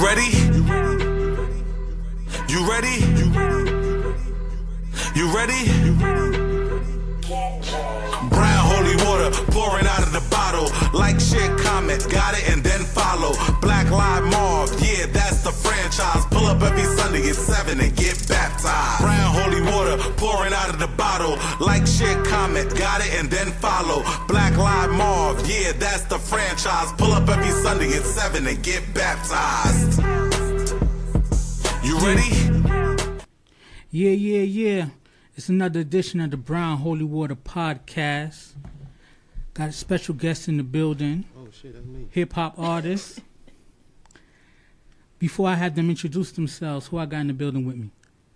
ready? You ready? You ready? Brown holy water pouring out of the bottle. Like, share, comment, got it, and then follow. Black Live Marv, yeah, that's the franchise. Pull up every Sunday at 7 and get baptized. Brown holy water pouring out of the bottle. Like, share, comment, got it, and then follow. Black Live Marv, yeah, that's the franchise. Pull up every Sunday at 7 and get baptized. You ready? Yeah. It's another edition of the Brown Holy Water Podcast. Got a special guest in the building. Oh shit, that's me. Hip-hop artist. Before I had them introduce themselves, who I got in the building with me?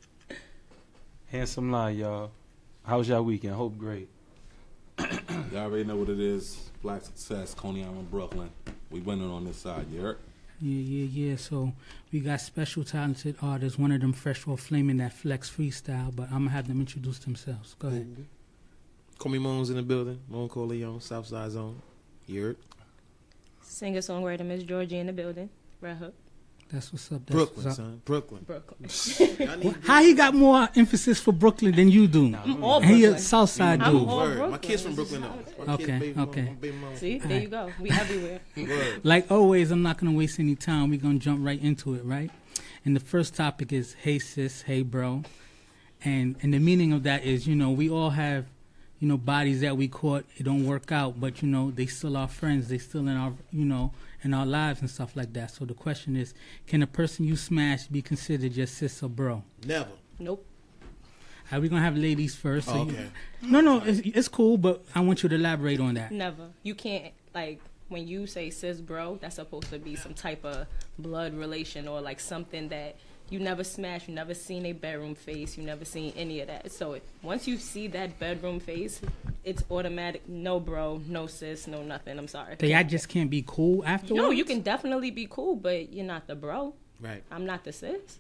Handsome Lie, y'all. How was y'all weekend? Hope great. Y'all already know what it is. Black Success, Coney Island, Brooklyn. We winning on this side, you heard? Yeah. So we got special talented artists. One of them fresh off flaming that flex freestyle, but I'm going to have them introduce themselves. Go ahead. Call me Moans in the building. Moan Corleone, Southside Zone. You heard? Singer-songwriter Miss Georgie in the building. Red Hook. That's what's up. Brooklyn, what's up. son. Brooklyn. How he got more emphasis for Brooklyn than you do? I'm all He a Brooklyn. Southside I'm dude. all Word. Brooklyn. My kid's from Brooklyn, though. My kid's Okay, baby okay. Mama, my baby mama. See, there you go. We everywhere. Word. Like always, I'm not going to waste any time. We're going to jump right into it, right? And the first topic is, hey sis, hey bro. And the meaning of that is, we all have, bodies that we caught. It don't work out, but, they still are friends. They still in our, in our lives and stuff like that. So the question is, can a person you smash be considered your sis or bro? Never. Nope. We're going to have ladies first. So Okay. No, it's cool, but I want you to elaborate on that. Never. You can't, when you say sis bro, that's supposed to be some type of blood relation or something that you never smashed, you never seen a bedroom face, you never seen any of that. So once you see that bedroom face, it's automatic. No bro, no sis, no nothing. I'm sorry. Y'all just can't be cool afterwards? No, you can definitely be cool, but you're not the bro. Right. I'm not the sis.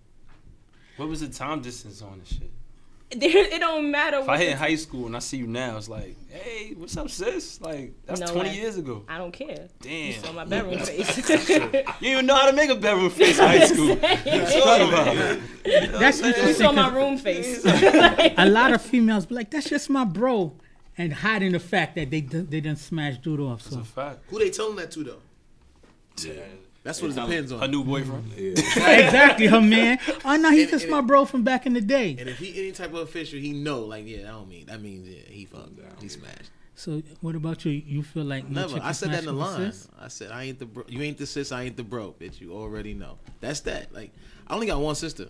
What was the time distance on this shit? It don't matter. If I hit high school and I see you now, it's like, hey, what's up, sis? Like, that's 20 years ago. I don't care. Damn. You saw my bedroom face. You didn't even know how to make a bedroom face in high school. What you talking about? That's You interesting. saw my 'cause room face. a lot of females be like, that's just my bro. And hiding the fact that they done smashed dude off. That's So a fact. Who they telling that to, though? Yeah. That's what it depends Her on. new boyfriend. Yeah. exactly, her man. Oh no, he's just and- my bro from back in the day. And if he any type of official, he know, that means he fucked down. He smashed. So what about you? You feel like no Never. chick I can said that in the smash you line. with sis? I said I ain't the bro. You ain't the sis. I ain't the bro. Bitch, you already know. That's that. Like, I only got one sister.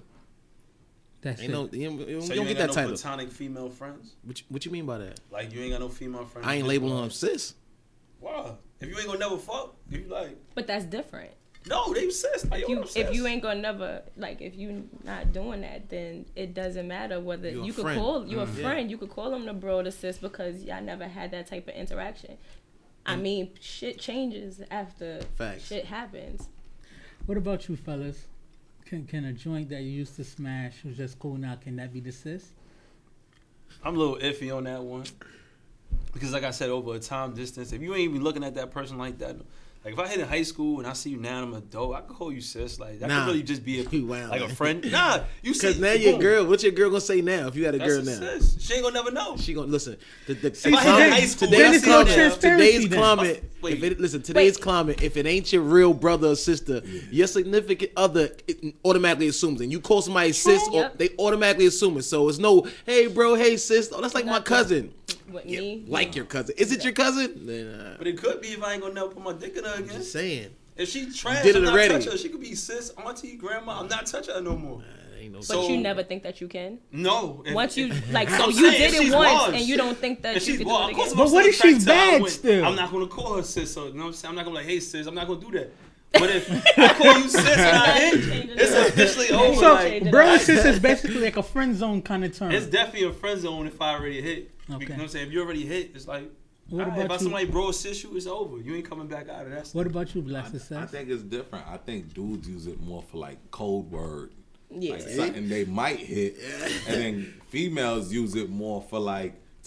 That's Ain't it. no. You So don't you get ain't got that no title. platonic female friends? What you mean by that? Like, you ain't got no female friends? I ain't labeling them sis. Wow. If you ain't gonna never fuck, if you like, But that's different. no, they sis. Like, yo, If sis. you ain't gonna never if you not doing that, then it doesn't matter whether You a you could friend. call you a Yeah. friend. You could call them the bro, the sis, because y'all never had that type of interaction. I mean, shit changes after Facts. shit happens. What about you, fellas? Can a joint that you used to smash who's just cool now, can that be the sis? I'm a little iffy on that one. Because like I said, over a time distance, if you ain't even looking at that person like that, like if I hit in high school and I see you now and I'm an adult, I could call you sis. Like that Nah. could really just be You wild, like a man. friend. Nah, you see. Because now your boom, girl. What's your girl gonna say now? If you had a that's girl a now, sis. She ain't gonna never know. she gonna listen. If I hit in high school, then it's no transparency Today's then. climate. Wait. Today's climate. If it ain't your real brother or sister, your significant other it automatically assumes, and you call somebody sis, or Yep. they automatically assume it. So it's no, hey bro, hey sis. Oh, that's like my Nothing. cousin. With Yeah, me, like your cousin. Is it your cousin? Then, But it could be if I ain't gonna never put my dick in her again. just saying. If she trash, did it I'm not already. touching her. She could be sis, auntie, grandma. I'm not touching her no more. Ain't no. but So- you never think that you can. No. If- Once you if- so I'm you saying, if did it she's once, was. and you don't think that If you she's can do well, it of course, again. I'm But what still if she's attracted to her. bad still? I'm not gonna call her sis. So you know what I'm saying? I'm not gonna be like, hey sis. I'm not gonna do that. But if I call you sis and I hit, it's officially over. So like, bro and sis is basically like a friend zone kind of term. it's definitely a friend zone if I already hit. Okay. You know what I'm saying? If you already hit, it's like, What alright, about if you? somebody bro sis you, it's over. You ain't coming back out of that. What about you, Black I Success? think it's different. I think dudes use it more for like code word. Yeah. Like something they might hit. And then females use it more for like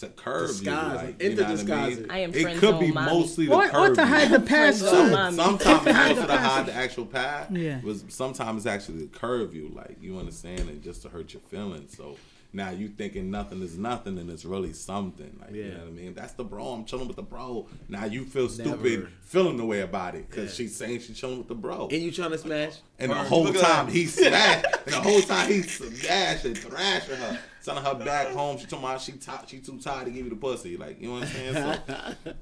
to curve Disguise, you. Like, into you know what I disguise mean? it. I am It friend could be zone mommy. mostly to Or curve to you. hide the past Friend zone too. mommy. Sometimes it's Hide also the to hide past. the actual past. Yeah. But sometimes it's actually to curve you, like, you understand, and just to hurt your feelings. So now you thinking nothing is nothing, and it's really something. Like, you know what I mean? That's the bro. I'm chilling with the bro. Now you feel stupid feeling the way about it because she's saying she's chilling with the bro. And you trying to smash? And the Or whole look at time that. he smashed, and the whole time he smashing, thrashing her, sending her back home. She talking about she too tired to give you the pussy. Like, you know what I'm saying? So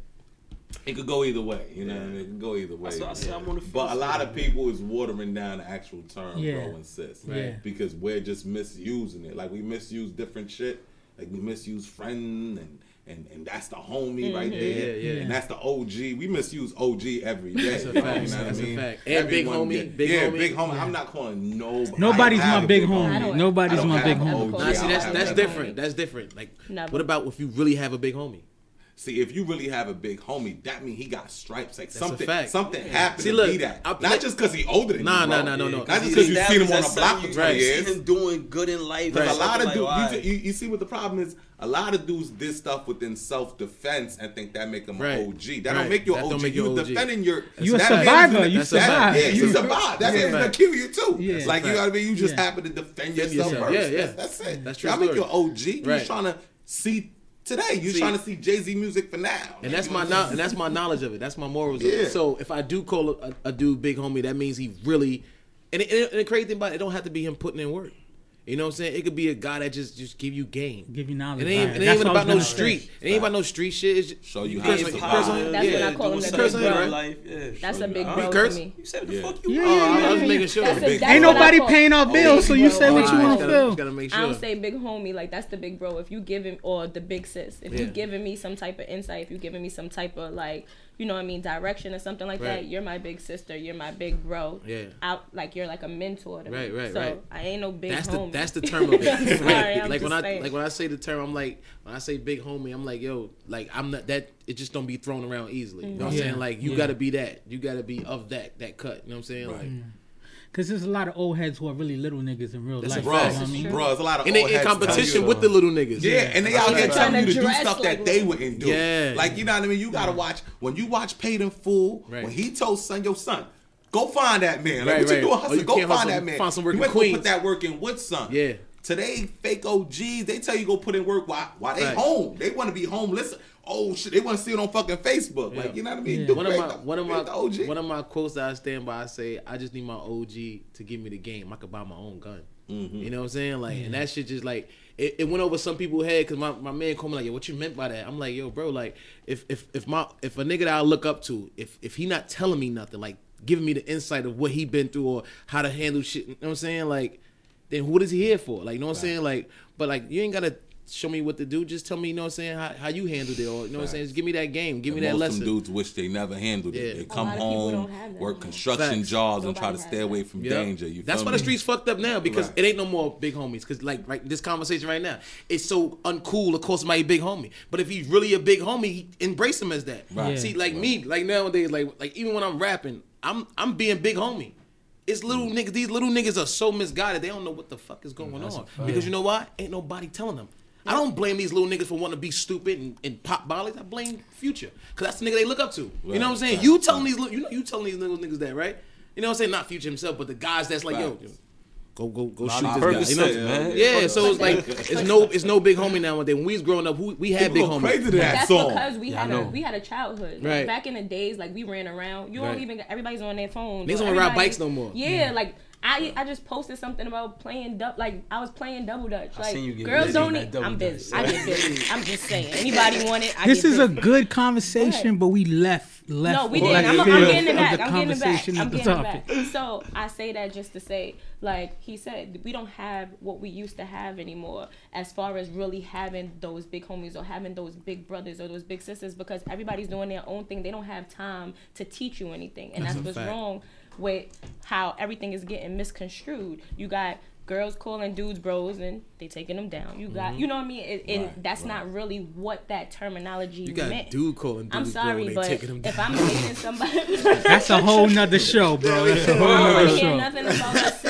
it could go either way. You know what I mean? It could go either way. That's what I said. I'm on the But a fence lot with of it. people is watering down the actual term, Yeah. bro and sis. Yeah. Because we're just misusing it. Like, we misuse different shit. Like, we misuse friend and that's the homie right there. Yeah. And that's the OG. We misuse OG every day. That's a you know fact. what I That's a mean? fact. And big Everyone homie, get- big yeah, homie. big homie. I'm not calling nobody. Nobody's I don't my have big a I homie. don't- Nobody's I don't my have big an homie. OG. Nah, see, I that's don't that's have different. homie. That's different. Like, Never. what about if you really have a big homie? See, if you really have a big homie, that means he got stripes. Like, a something fact. happened See, to look, be that. I play- Not just because he older than Nah, you, nah, bro. nah, no. Not just because you seen him on the block for 20 Right. years. See him doing good in life. Because or a lot of something like, dudes, you see what the problem is? A lot of dudes did stuff within self-defense and think that make them Right. an OG. That Right. don't make you That an don't OG. make you You OG. defending your... You a that survivor. means- You That's a fact. survived. Yeah, you survive. That's Yeah. gonna kill you too. Yeah. Like, you know what I mean? You just Yeah. happen to defend Defend yourself yourself. first. Yeah, yeah. That's it. That's true I make story. you an OG. You Right. just trying to see today. You trying to see Jay-Z music for now. And that's my and that's my knowledge of it. That's my morals of Yeah. it. So if I do call a dude big homie, that means he really. And the crazy thing about it don't have to be him putting in work. You know what I'm saying? It could be a guy that just give you game. Give you knowledge. It ain't, Right. it ain't That's even what I was about no gonna say. street. It ain't about no street shit. It's just, Show you you how curse to on- survive. curse on- That's yeah. what I call him, Doing the something big in bro. real Right? life. Yeah. That's a big You bro curse? to me. You said the Yeah. fuck you Yeah, want. Oh, I was making sure. That's Big that's Ain't what I nobody call- paying our bills, so you say what you Alright, want to feel. Just gotta make I sure. don't say big homie, like that's the big bro. If you give him, or the big sis, if you Yeah. giving me some type of insight, if you giving me some type of like, you know what I mean, direction or something like Right. that, you're my big sister, you're my big bro. Yeah. Like you're like a mentor to me. Right, right, so right. I ain't no big That's homie. the term of it. I'm sorry, Right. I'm Like when just I saying. when I say the term, I'm like when I say big homie, I'm like, yo, like I'm not that. It just don't be thrown around easily. You know what I'm Yeah. saying? Like you Yeah. gotta be that. You gotta be of that cut. You know what I'm saying? Like. Because there's a lot of old heads who are really little niggas in real That's a life. Bro, fact. You know what I mean? bro, it's a lot of And they old in heads telling competition you- with the little niggas. Yeah, and they out here Trying telling you to to do dress stuff like that they wouldn't do. Yeah. Like, you know what I mean? You gotta watch, when you watch Paid in Full, Right. when he told your son, go find that man. Like, Right, what you right. doing, Oh, hustle? you Go can't find hustle. that man. Find some work you in went to Queens. put that work in with son. Yeah. Today, fake OGs, they tell you go put in work while they Right. home. They want to be home. Listen, oh shit, they want to see it on fucking Facebook. Yeah. Like, you know what I mean? Yeah. Do One fake of the OG. my quotes that I stand by, I say, I just need my OG to give me the game. I could buy my own gun. You know what I'm saying? Like, and that shit just like it went over some people's head because my man called me like, yo, what you meant by that? I'm like, yo, bro, like if a nigga that I look up to, if he not telling me nothing, like giving me the insight of what he been through or how to handle shit, you know what I'm saying? Like, then what is he here for? Like, you know what I'm saying? Like, but like you ain't gotta show me what to do. Just tell me, you know what I'm saying, how you handled it, or you know what I'm saying. Just give me that game, give me that Most lesson. of them dudes wish they never handled Yeah. it. They A come lot of people home, don't have that. work construction Facts. jobs, and try to Nobody stay has away that. from Yep. danger. You That's feel why me? the streets fucked up now because Right. it ain't no more big homies. Because like right, this conversation right now, it's so uncool to call somebody big homie. But if he's really a big homie, he embrace him as that. Right. See, like me, like nowadays, like even when I'm rapping, I'm being big homie. It's little niggas. These little niggas are so misguided. They don't know what the fuck is going on. Because you know why? Ain't nobody telling them. I don't blame these little niggas for wanting to be stupid and pop volleys. I blame Future because that's the nigga they look up to. You know what I'm saying? Right. You telling these you telling these little niggas that, right? You know what I'm saying? Not Future himself, but the guys that's like, yo, Facts. go Nah, shoot nah, this guy. You Percocet, know? man. Yeah, so it's like it's no big homie nowadays. When we was growing up, we had big People go homies. crazy to that That's song. because I know. we had a childhood. Right. Back in the days, like we ran around. You Right. don't even everybody's on their phones. Niggas or don't ride everybody- bikes no more. Yeah, like I just posted something about playing like I was playing double dutch. I Like seen you get girls busy don't in that need. double I'm dutch. busy. I get busy. I'm just saying. Anybody want it? I This get is a busy. good conversation, but we left. No, we all didn't. that I'm field getting it of back. the I'm getting it back. conversation I'm of the getting it topic. back. So I say that just to say, like he said, we don't have what we used to have anymore as far as really having those big homies or having those big brothers or those big sisters because everybody's doing their own thing. They don't have time to teach you anything. And that's a what's fact. wrong with how everything is getting misconstrued. You got girls calling dudes bros and they taking them down. You got, you know what I mean? And Right, that's not really what that terminology You got meant. dude calling dudes I'm sorry, bro, but they taking them down. if I'm dating somebody, That's a whole nother show, bro. That's a whole I don't nother care show. nothing about us.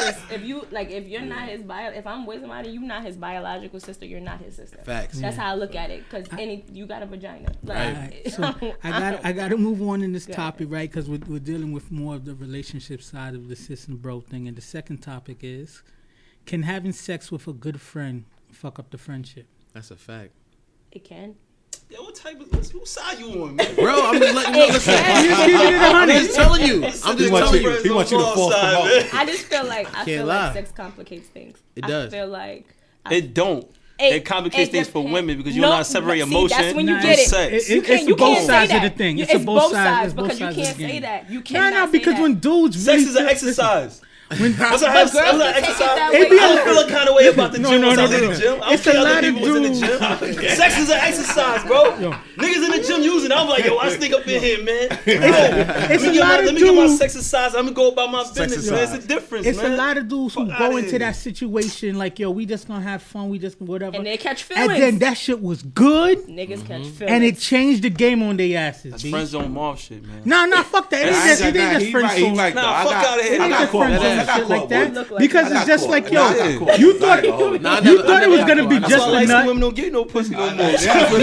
if you're not his if I'm with somebody, you're not his biological sister, you're not his sister. Facts. That's how I look at it. Because you got a vagina. Like, Right. So I got to move on in this topic, right? Because we're dealing with more of the relationship side of the sis and bro thing. And the second topic is, can having sex with a good friend fuck up the friendship? That's a fact. It can. Yeah, what type of whose side you on, man? Bro, I'm just letting you know. Listen, I'm just telling you. I'm just telling you. He wants you to fall from out. I just feel like lie. sex complicates things. It does. I feel like It don't. It complicates things for women because you don't know how to separate emotion that's when you and get it. sex. It's both sides of the thing. It's both sides because you sides of can't the game. say that. You cannot No, because say when that. dudes Sex really is an feel- exercise. When, What's an But girls exercise? can take it that It way. be I don't feel a kind of way about the gym. No, once I was in no. the gym. I It's don't a feel lot other of people was in the dudes. gym. Sex is an exercise, bro. Niggas in the gym using it. I'm like, yo, I sneak up in here, man. It's a lot of Let me get my dudes. sex exercise. I'm gonna go about my business, man. It's a difference, It's man. a lot of dudes who Fuck go outta into here. that situation like, yo, we just gonna have fun, we just whatever. And they catch And feelings. then that shit was good, Niggas catch feelings. and it changed the game on their asses. That's B. friends don't marv shit, man. No, fuck that. It ain't just, it ain't just friends. He right, Nah, though. fuck outta here. I It got ain't just caught. friends I and got shit like caught, that. boy. Look like Because I it's got just caught. like, Nah, I yo, got caught. you thought Nah, I you never- thought I it was never gonna got be caught. just That's why a light-skinned nut. women don't get no pussy no more.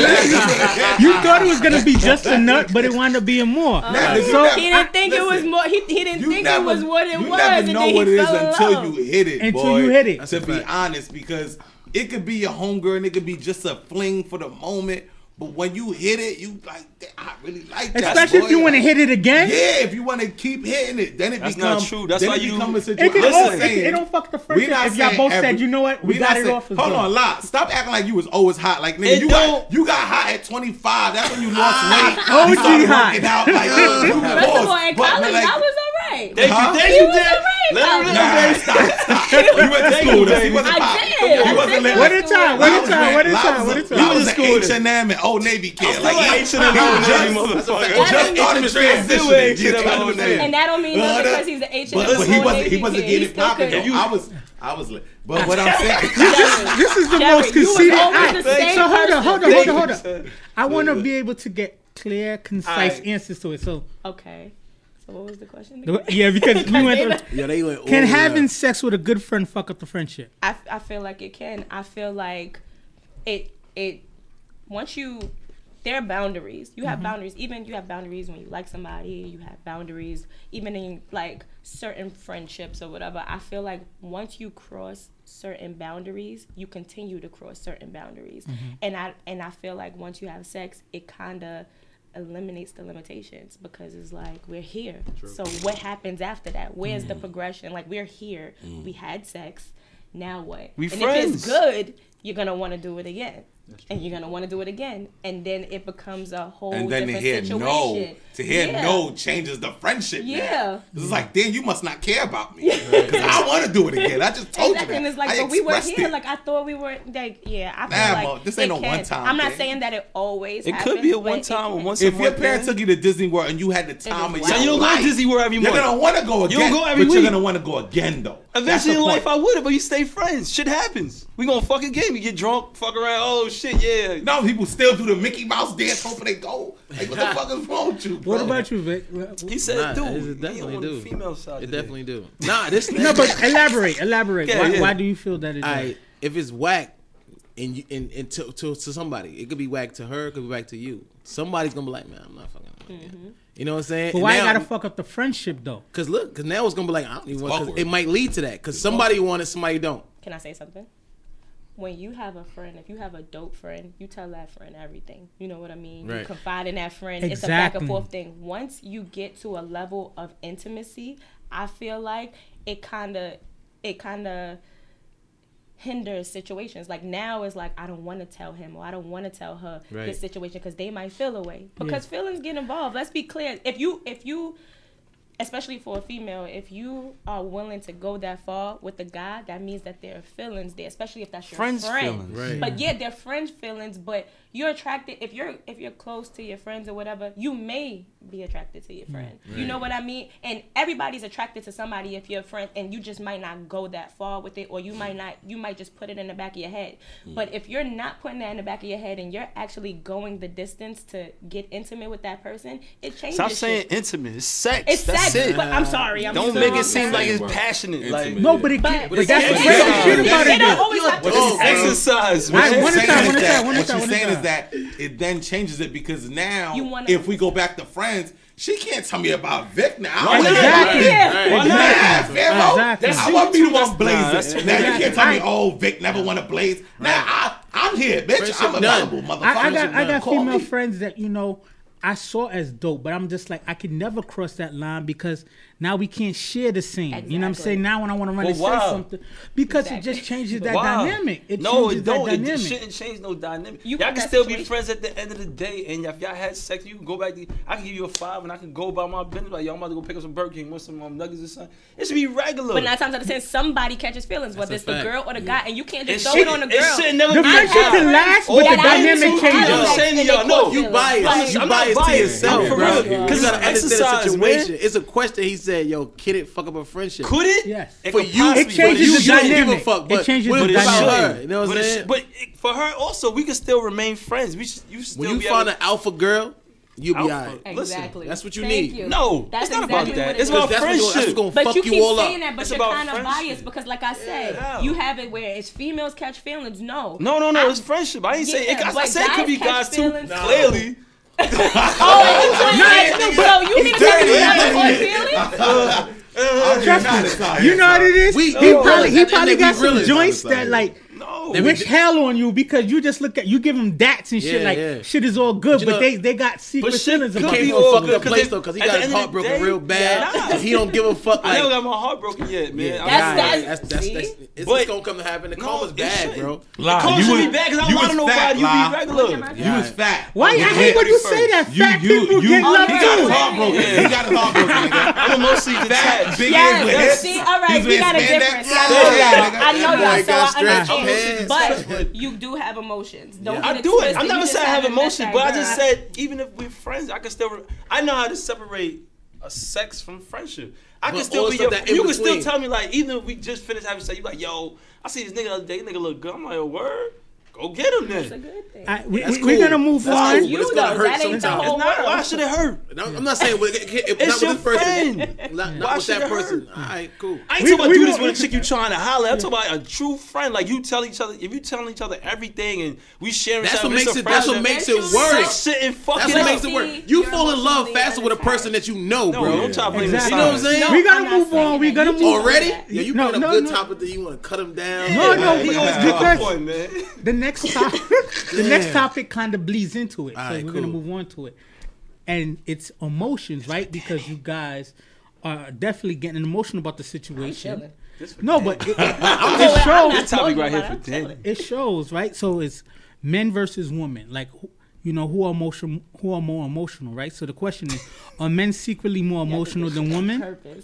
You thought it was gonna be just a nut, but it wound up being more. So He didn't think it was more. He didn't You think never- it was what it you was, never and know then what he it is fell in until love. you hit it. Until boy. you hit it. To be honest, because it could be your homegirl and it could be just a fling for the moment. But when you hit it, you like, I really like that. especially if boy. you want to hit it again. Yeah, if you want to keep hitting it, then it That's becomes. not true. That's then why it you- become a It, situation. can, I'm oh, saying- it don't fuck the We friendship not if y'all saying both every- said, you know what, we not got it saying- off as Hold good. on, Lot. Stop acting like you was always hot. Like nigga, It you don't. got hot at 25. That's when you lost weight. OG You started hot. working out like you First of all, in But, college, like, I was alright. Thank Huh? you, thank He you, was Dad. alright. Let him Nah, stop. You went to school. He wasn't I pop. did. He I wasn't did. living. What a time, what a time, what a time, what a time. I was in an school then. H&M and Old Navy kid. I feel like H&M he Old just- Navy motherfucker. Just started I transitioning. still ain't You H&M know what Old I'm saying? And that don't mean nothing because he's an H&M. But he Old wasn't. Navy He wasn't kid. getting He it still popping though. couldn't. I was lit. But what I'm saying. This is the Jerry, most you was conceited. always the same So hold on, person. hold on. I want to be able to get clear, concise Alright. answers to it. So Okay. So what was the question? yeah, because we went. Yeah, they went. Can all having out. sex with a good friend fuck up the friendship? I feel like it can. I feel like it once you there are boundaries. You have boundaries. Even you have boundaries when you like somebody. You have boundaries even in like certain friendships or whatever. I feel like once you cross certain boundaries, you continue to cross certain boundaries. And I feel like once you have sex, it kind of eliminates the limitations because it's like we're here. So what happens after that? Where's the progression? Like we're here. We had sex. Now what? We and friends. if it's good, you're gonna want to do it again. And you're gonna want to do it again, and then it becomes a whole And then to different hear situation. no, to hear Yeah. no changes the friendship. Yeah. Now. It's like, then you must not care about me because I want to do it again. I just told Exactly, you and that. it's like, I but we were expressed here. it. Like I thought we were. Like yeah, I feel Nah, like Mo, this ain't it no can. one-time I'm not thing. saying that it always. It happens, could be a but one it time or can. once If a your month. parents took you to Disney World and you had the time of wild. your So you don't go life, to Disney World every you're month. gonna want to go You again. don't go every but week. you're gonna want to go again though. Eventually in That's the life, point. I would have, but you stay friends. Shit happens. We gonna fuck again. We get drunk, fuck around. Oh shit, yeah. No, people still do the Mickey Mouse dance hoping they go. Like, what the fuck is wrong with you, bro? What about you, Vic? He said, Nah, dude. it he definitely on the do. female side. It today. definitely do. Nah, this. No, but elaborate. Yeah, why, yeah. why do you feel that it does? Alright, if it's whack and you and to somebody, it could be whack to her, it could be whack to you. Somebody's gonna be like, man, I'm not fucking with you again. You know what I'm saying? But And why you now- gotta fuck up the friendship though? Cause look, cause now it's gonna be like I don't even want. Cause awkward. it might lead to that. Cause somebody want it, somebody don't. Can I say something? When you have a friend, if you have a dope friend, you tell that friend everything. You know what I mean? You Right. confide in that friend. It's a back and Exactly. forth thing. Once you get to a level of intimacy, I feel like it kind of hinders situations. Like now it's like I don't want to tell him or I don't want to tell her Right. this situation because they might feel away. Because feelings get involved. Let's be clear. If you especially for a female, if you are willing to go that far with a guy, that means that there are feelings there, especially if that's your Friends' friend. feelings. Right. But yeah, they're friends' feelings, but you're attracted if you're close to your friends or whatever, you may be attracted to your friend. You know what I mean? And everybody's attracted to somebody if you're a friend, and you just might not go that far with it, or you might just put it in the back of your head. But if you're not putting that in the back of your head and you're actually going the distance to get intimate with that person, it changes. Stop saying shit. intimate. It's sex. It's That's sex, it. but I'm sorry. Don't make it seem like it's passionate. Intimate. Like No, but that's the it's crazy exercise. shit about It it. don't is. always have to be Oh, sex. exercise, Right, man. one at a time, one at a time, one at a What time, she's one at a saying is time. that it then changes it because now, You wanna- if we go back to friends, she can't tell me about Vic now. Why not? Exactly. Yeah. Why not? Yeah, Pharaoh. Exactly. I want to be the one Nah, blazing. that's too Now you much. can't tell me, oh, Vic never want to blaze. Now I'm here, bitch. Friendship I'm available, done. motherfucker. I got Call female me. friends that I saw as dope, but I'm just like I could never cross that line because now we can't share the same. You know what I'm Exactly. saying? Now when I want to run But and why? say something, because it Exactly. just changes that Wow. dynamic. It No, changes it don't. that It dynamic. shouldn't change no dynamic. You Y'all got can that still be situation. friends at the end of the day, and if y'all had sex, you can go back. I can give you a 5, and I can go about my business. Like, yo, I'm about to go pick up some Burger King, want some nuggets or something. It should be regular. But 9 times out of 10, somebody catches feelings, whether a it's the fact. girl or the guy, and you can't it just throw it on the girl. should never The be friendship a can guy. last, Oh, but the that I dynamic am changes. I'm saying to y'all, no, You biased. I'm You not biased to biased. yourself, I'm for bro. real. Because you gotta understand Exercise, the situation. man. It's a question. He said, "Yo, could it fuck up a friendship?" Could it? Yes. It For could you, possibly, It changes you the shouldn't give a dynamic. fuck. It But changes what the about dynamic. her? You know what I'm but saying? for her also, we can still remain friends. You still When you be find able an alpha girl, you'll be Alpha. alright. Listen, Exactly. that's what you Thank need. You. No, That's it's not exactly about that. what It's it about is. That's friendship. gonna But fuck you you keep all saying up. that, but It's you're about kind of friendship. biased because, like I said, Yeah. you have it where it's females catch feelings. No. No, it's friendship. I ain't say Yeah, I but said it could be guys guys catch too. feelings. No. Clearly. Oh, so you mean to tell me you never caught feelings? You know what it is? We- he no, probably at the end, got we some really joints honest out that here. like No. wish hell on you because you just look at you give them dats and shit Yeah, like yeah. shit is all good, You but know- they got secret But shit feelings could about be it. all Fuck good, the 'cause place they- though, because he at got the his end of heart the broken day- real bad. Nah. So he don't give a fuck. I never Like, got my heart broken yet, man. yeah, I'm That's- that's see? it's But- gonna come to happen. The No, karma's it bad, shouldn't. bro. Lie. Call You should be was- bad because I you don't lie was to fat, nobody. You lie. be regular. You was fat. Why I hate when you say that? Fat people get Oh, love yeah. He got his too. heart broken. Yeah. He got his heart broken, nigga. I'm emotionally detached. Big Yes, ears with hips. see, all right, He's we with got a spandex. difference. Yeah, nigga. I know That y'all, boy so got I stretched understand. pants. But you do have emotions. Don't I get it do it. twisted. I'm You never just saying I have haven't met emotions, that but I girl. just said even if we're friends, I can still. I know how to separate a sex from friendship. I can But still all be stuff your. that in You can still between. tell me like even if we just finished having sex, you like yo, I see this nigga the other day. This nigga look good. I'm like, a word. Go get him It's a then. good thing. That's We're cool. gonna move That's on. cool. You But it's gonna though, hurt that ain't the sometimes. whole Not, why world. should it hurt? I'm not saying if It's not your with this person, friend. not Why with should that it person. hurt? All right, cool. I ain't We- talking about we do this don't- with a chick you trying to holler. I'm talking about a true friend. Like you tell each other, if you telling each other everything and we sharing. That's each what other, it's makes a it. That's what friendship. makes it Eventually, worse. Sex shit and fucking That's what up. makes it worse. You You're fall in love emotionally faster with a person that you know, No, bro. don't try to blame Exactly. the You know what I'm signs. saying? We I'm gotta not move saying on. We that. gotta You move just Already? know that. Yeah, you No, bring no, up good no. topic that you want to cut him down. No, no, He always because- got a point, man. The next topic, the next topic kind of bleeds into it, so Alright, we're gonna cool. move on to it. And it's emotions, right? Because you guys are definitely getting emotional about the situation. No, but it shows. This topic right here for Danny. It shows, right? So it's men versus women, like who are more emotional, right? So the question is, are men secretly more emotional than women? Purpose.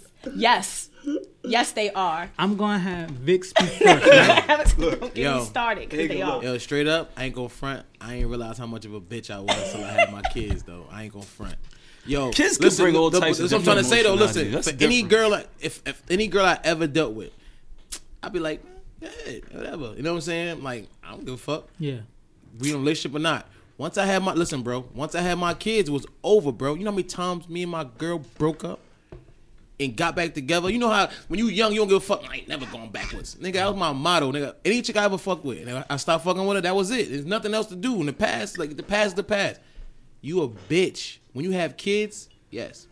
Yes, they are. I'm gonna have Vic speak first. Right? Don't get Yo. me started because they are. Yo, straight up, I ain't gonna front. I ain't realize how much of a bitch I was till I had my kids, though. I ain't gonna front. Yo, Kids can bring all types of That's what I'm trying to say, though. different Listen, emotionality. for That's any different. girl, if any girl I ever dealt with, I'd be like, yeah, whatever. You know what I'm saying? Like, I don't give a fuck. Yeah. We in a relationship or not. Once I had my kids, it was over, bro. You know how many times me and my girl broke up and got back together? You know how when you young, you don't give a fuck. I ain't never going backwards. Nigga, that was my motto, nigga. Any chick I ever fucked with, and I stopped fucking with her, that was it. There's nothing else to do. In the past, like the past is the past. You a bitch. When you have kids, yes.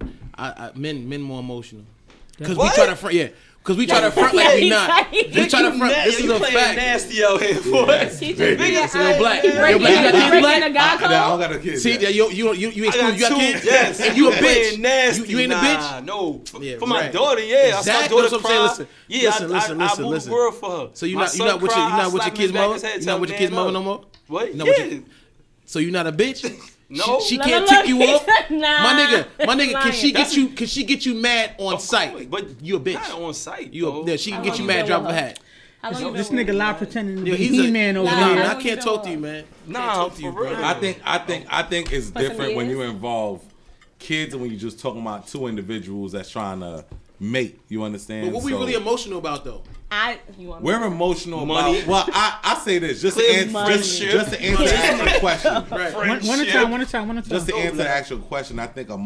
Men more emotional. Because we What? try to front, yeah. Because we try to front like we not. We try to front. This is you a playing fact. nasty out here, boy. She just It's a little black. breaking, Yo, black, you got kids, breaking black? a guy I don't code. got a kid. See, yet. that you I got exclude. You got two. kids, Yes, and you a playing bitch. nasty. You ain't a Nah, bitch. No, Yeah, for my right. daughter, yeah. Exactly, I saw my daughter that's what I'm cry. saying. Listen, Yeah, listen, I moved listen. the world for her. So My you're not son with cried, I your slapped him kid's in the back of mother. his head, You're tell not with your him, kid's man mother up. no more. What? You know what Yeah. So you're not a bitch. No. She No, can't no, tick you no. off. Nah. My nigga, can she Lying. get you? Can she get you mad on Of sight? course, but You a bitch. Not on sight. You though. yeah, she can How get long you you mad. been Drop with a her? hat. How long you This been nigga with lie her? pretending to Yo, be he's a He-Man over Nah, here. Nah, how I long you can't been talk with to you, her? man. Nah, Can't talk to you, for bro. real. I think it's some different when you years? involve kids and when you're just talking about two individuals that's trying to mate. You understand? But what we So, really emotional about though? we're emotional Money. about. Well, I say this just to Clear answer money. just to answer the actual question. Right. One at a time. Just to answer the actual question, I think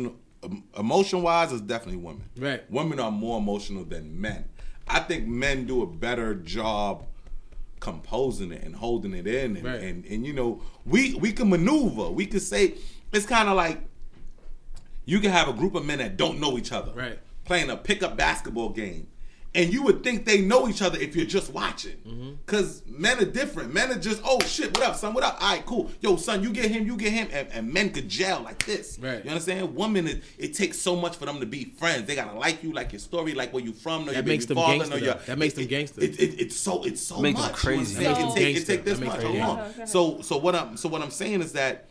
emotion wise is definitely women. Right. Women are more emotional than men. I think men do a better job composing it and holding it in, and Right. and you know we can maneuver. We can say it's kind of like you can have a group of men that don't know each other, Right. playing a pickup basketball game. And you would think they know each other if you're just watching. Because men are different. Men are just, oh, shit, what up, son? What up? All right, cool. Yo, son, you get him. And men could gel like this. Right. You understand? Women, it takes so much for them to be friends. They got to like you, like your story, like where you from, know your That makes baby them father, gangster, know your... though. That makes them gangster. It's so Make them much. crazy. You understand? That makes them It take this gangster. much. That makes Hold them on. So what I'm saying is that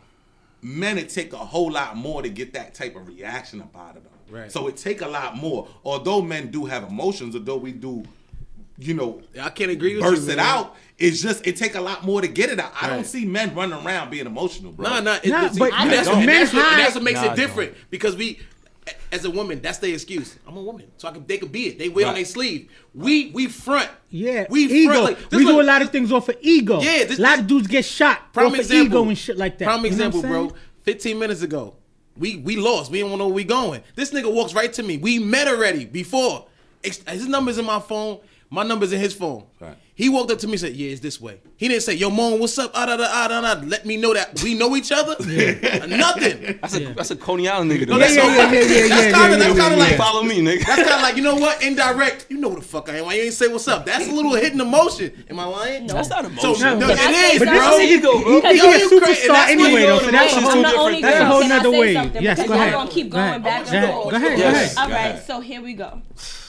men, it take a whole lot more to get that type of reaction up out of them. Right. So it take a lot more. Although men do have emotions, although we do, you know, I can't agree with you. burst it man. out, it's just it take a lot more to get it out. I don't Right. see men running around being emotional, bro. Nah, Nah, see, but and that's, men what, and that's what- and hide- that's what makes Nah, it different because we, as a woman, that's their excuse. I'm a woman, so they could be it. They wear it on Right. their sleeve. We front. Yeah, we ego. front. Like, We do a lot of things off of ego. Yeah, a lot of dudes get shot Prime off of example. ego and shit like that. Prime You know what I'm example, saying? bro. 15 minutes ago, we lost. We didn't want to know where we going. This nigga walks right to me. We met already before. His number's in my phone. My number's in his phone. Right. He walked up to me and said, "Yeah, it's this way." He didn't say, "Yo, mom, what's up?" Let me know that we know each other. Nothing. That's a Coney Island nigga. No, That's that's Yeah. kind of like follow me, nigga. that's kind of like, you know what? Indirect. You know what the fuck I am. Why you ain't say what's up? That's a little hidden emotion. Am I lying? No. That's not So emotion. no, But it is, But bro. this nigga, ego, bro. he think he Yo, a you crazy. superstar That's what anyway, you though. go So that's a to whole I'm emotions. the only That's a girl. whole Can I nother say way. something? Yes, Because go y'all ahead. gonna keep Go ahead. going back Go ahead. and forth. Go ahead. Yes. All Go right, ahead. so here we go.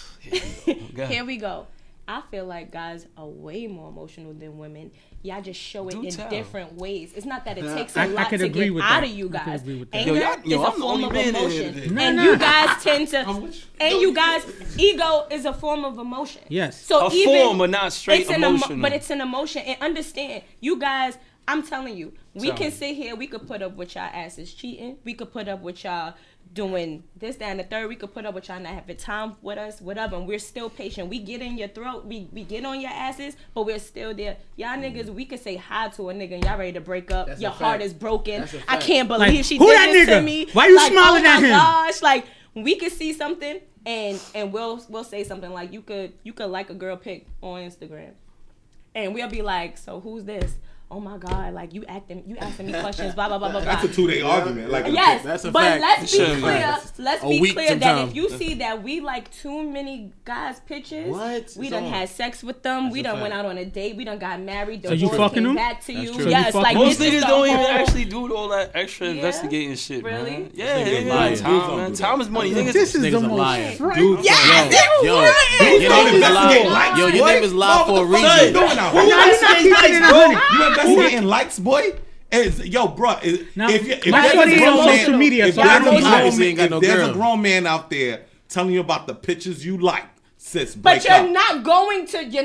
Go ahead. Here we go. I feel like guys are way more emotional than women. Y'all just show it Do in tell. different ways. It's not that it takes I a lot could to agree get with out that. of you I could guys. agree with that. Anger Yo, is a I'm the form only of man in here emotion. today. Nah, And nah. you guys tend to, I'm with you. and you guys, ego is a form of emotion. Yes. So A even, form, but not straight it's an emotional. but it's an emotion. And understand, you guys, I'm telling you, we Tell can me. sit here, we could put up with y'all asses cheating. We could put up with y'all doing this, that, and the third. We could put up with y'all not having time with us, whatever, and we're still patient. We get in your throat, we get on your asses, but we're still there. Y'all niggas, we could say hi to a nigga and y'all ready to break up. That's your a heart fact. is broken. That's a I fact. can't believe Like, she who did that this to nigga? me. Why you Like, smiling oh at my him? gosh, like we could see something and we'll say something like you could like a girl pic on Instagram. And we'll be like, so who's this? Oh my God, like you asking me questions, blah blah blah blah That's a blah. 2-day argument. Like Yes, That's a but fact. let's be Sure. clear. Let's A be week clear that sometime. if you see that we like too many guys' pictures, What? we It's done on. had sex with them, we a done fact. went out on a date, we done got married, So you divorced, fucking came them? back to you. true. Yes, So you like fucking Most this is niggas the don't even whole- actually do all that extra Yeah? investigating shit, Really? man. Yeah, nigga's they a liar. got Dudes time, don't man. do Time that. is money. This Niggas, is the niggas a most liar. front. Dudes Yes, don't- Yo, it your don't name is investigate live. likes, Yo, your boy. name is live for a What the fuck reason. you doing out Nah, here? you're not keeping it a hundred. You investigating likes, boy? Yo, bro, Now, if you, if my there's shorty a is grown on man- social media, if so there's I a don't grown know. man- Obviously ain't got if no there's girl. a grown man out there telling you about the pictures you like, sis, But break you're up. not going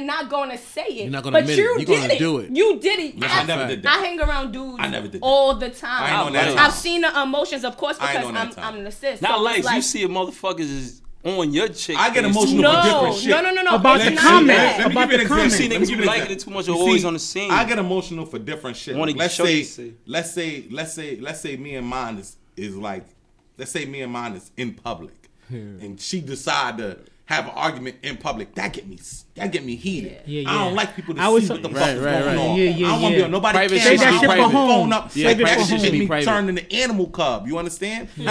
to say it. You're not gonna but admit it. you You're did gonna it. do it. You did it. I never did that. I hang around dudes I never did that. all the I time. ain't on that I've time. seen the emotions, of course, I ain't because on that time. I'm an assist. not so likes. it's like, You see a motherfuckers is on your chick. I get page. emotional no, for different shit. no. About it's the not comments. that. Let me About give you the an comments. example. See, Let me niggas give be you an liking it example. too much. You You're always see, on the scene. I get emotional for different shit. Wanna Like, let's show you say, see. let's say me and mine is like, let's say me and mine is in public, and she decide to have an argument in public. That get me heated. Yeah. I don't like people to I was- see what the fuck Right, is right, going right. on. Yeah, I don't want to be on nobody's Private camera. shit Save that I shit don't for want home. phone up. Save it that for shit home. get me Private. turned into animal cub. You understand? So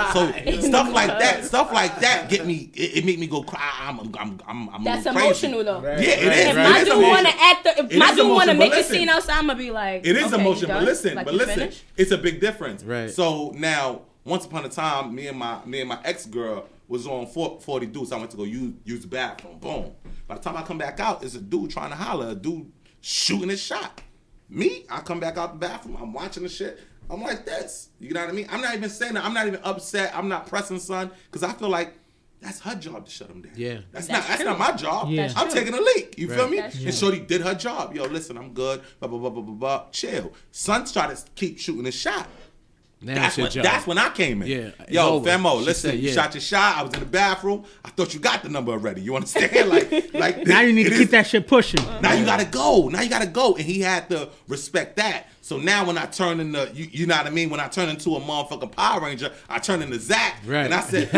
stuff like that get me. It make me go cry. I'm That's a little crazy. emotional though. Yeah, it is. If right. my It is dude want emotional. to act, if It my is dude want to emotional, make but a scene listen. outside, I'm gonna be like, It is okay, emotional, you but done? listen, Like, you finished? it's a big difference. Right. So now, once upon a time, me and my ex girl was on 40 dudes. I went to go use the bathroom. Boom. By the time I come back out, it's a dude trying to holler, a dude shooting his shot. Me, I come back out the bathroom. I'm watching the shit. I'm like this. You know what I mean? I'm not even saying that. I'm not even upset. I'm not pressing son because I feel like that's her job to shut him down. Yeah. That's That's not my job. Yeah. That's I'm true. taking a leak. You feel Right. me? That's And true. Shorty did her job. Yo, listen, I'm good. Blah blah blah blah blah blah. Chill. Son tried to keep shooting his shot. Now That's when I came in. Yeah, it's Yo, over. Femo, She listen, said, you yeah. shot your shot. I was in the bathroom. I thought you got the number already. You understand? Like Now you need to it keep is- that shit pushing. Now you gotta go. And he had to respect that. So now when I turn into, you know what I mean? When I turn into a motherfucking Power Ranger, I turn into Zach. Right. And I said,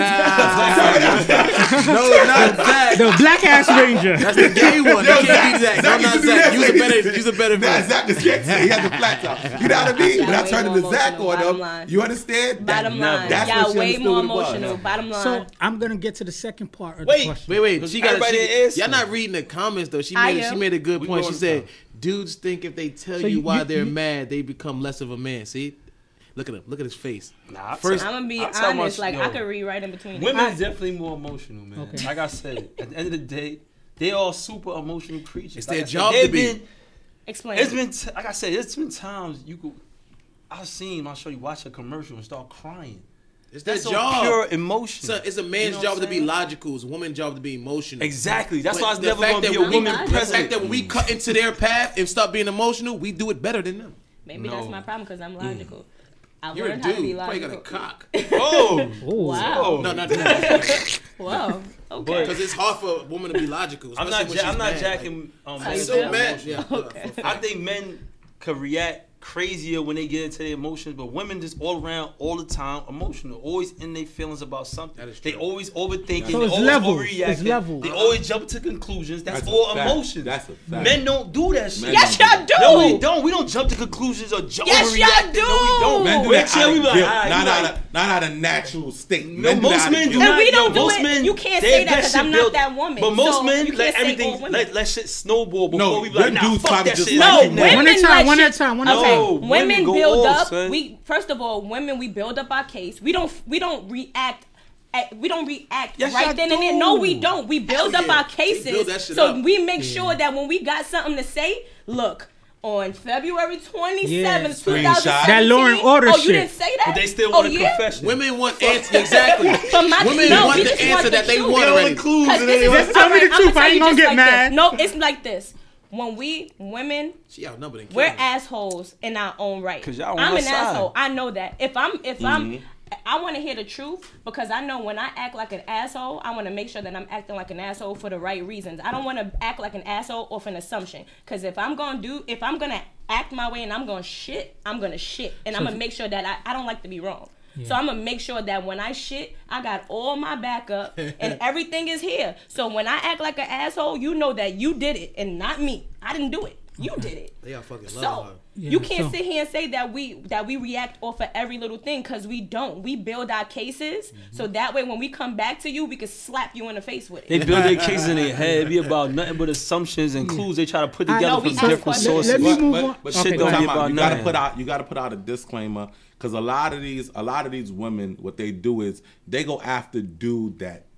No, not Zach. The black ass ranger. That's the gay one. Yo, You can't be Zach. No, used not to do Zach. that. Use a better Nah, version. Zach is gangster. He had the flats out. You know what I mean? When I Y'all turned way into more Zach emotional, on bottom him, line. you understand? Bottom line, That's y'all what she way understood more what it was. emotional. Bottom line. So I'm gonna get to the second part of the Wait, question. Wait. She got. Everybody didn't answer. Y'all not reading the comments though. She I made. She am. made a good We point. She going said, to "Dudes think if they tell So you you- why you- they're you- mad, they become less of a man." See, look at him. Look at his face. Nah, First, I'm gonna be I'll tell my honest. Like yo. I could read right in between. Women's definitely more emotional, man. Okay. Like I said, at the end of the day, they all super emotional creatures. It's Like their I said, job they've to be. been- Explain. It's been like I said. It's been times you could. I've seen my shorty watch a commercial and start crying. it's their That's job. so pure emotion. It's a man's You know what job I'm to be saying? logical. It's a woman's job to be emotional. Exactly. That's But why it's the never fact going to that be a when we- woman the The president. fact that when we cut into their path and stop being emotional, we do it better than them. Maybe No. that's my problem because I'm logical. I You're a learned how to be dude. Why you logical. got a cock? Oh, Oh, Wow. No, not that. Whoa. Okay. Because it's hard for a woman to be logical. I'm especially not. when I'm she's not mad. jacking. Like, you she's so feel? mad. Yeah. Okay. I think men could react crazier when they get into their emotions, but women just all around all the time emotional, always in their feelings about something. That is They true. always overthinking. So they it's always levels. overreacting. It's levels. They always jump to conclusions. That's That's a all fact. emotions. That's a fact. Men don't do that shit. Men Yes, don't y'all do. No, we don't. We don't jump to conclusions or Yes, overreact. y'all do. No, we don't. Men do We're that chill, out we of like, guilt, alright, not you out like- of not out of natural state. No, do most that out of men do guilt. And not. we don't do most it. Men, You can't they say that get 'cause shit I'm not built. that woman. But most So men you let can't say all everything, women. let shit snowball before No, we be like, them nah, dudes fuck probably that just shit. like No, you now. women One at a time, let one at a shit- time, one at a Okay, No, women women go build off, up. son. We first of all, women we build up our case. We don't react. We don't react Yes, right y'all then and there. do. No, we don't. We build Hell up yeah. our We build that cases, shit so up. we make sure that when we got something to say, look. On February 27th, Yeah. 2017. That Law and Order Oh, you shit. didn't say that? But they still oh, want a yeah? confession. Women want answers. Exactly. From my, Women no, want we the just answer want that the they truth. want already. clues Cause in this it. is Just tell me the I'ma truth. tell I ain't you gonna just get like mad. this. No, it's like this. When we women, She outnumbered and we're killing them. assholes in our own right. 'Cause y'all on I'm her an side. asshole. I know that. If I'm, I want to hear the truth because I know when I act like an asshole, I want to make sure that I'm acting like an asshole for the right reasons. I don't want to act like an asshole off an assumption. Because if I'm gonna act my way and I'm gonna shit, I'm gonna shit, and I'm gonna make sure that I don't like to be wrong. So I'm gonna make sure that when I shit, I got all my backup and everything is here. So when I act like an asshole, you know that you did it and not me. I didn't do it. You did it. They are fucking So love her. you Yeah, can't so- sit here and say that we react off of every little thing because we don't. We build our cases so that way when we come back to you, we can slap you in the face with They it. build their cases in their head. It be about nothing but assumptions and clues they try to put I together know, from we ask different questions. sources. Let me move on. But Okay, shit go don't ahead. be about you gotta nothing. you gotta put out a disclaimer because a lot of these women, what they do is they go after dudes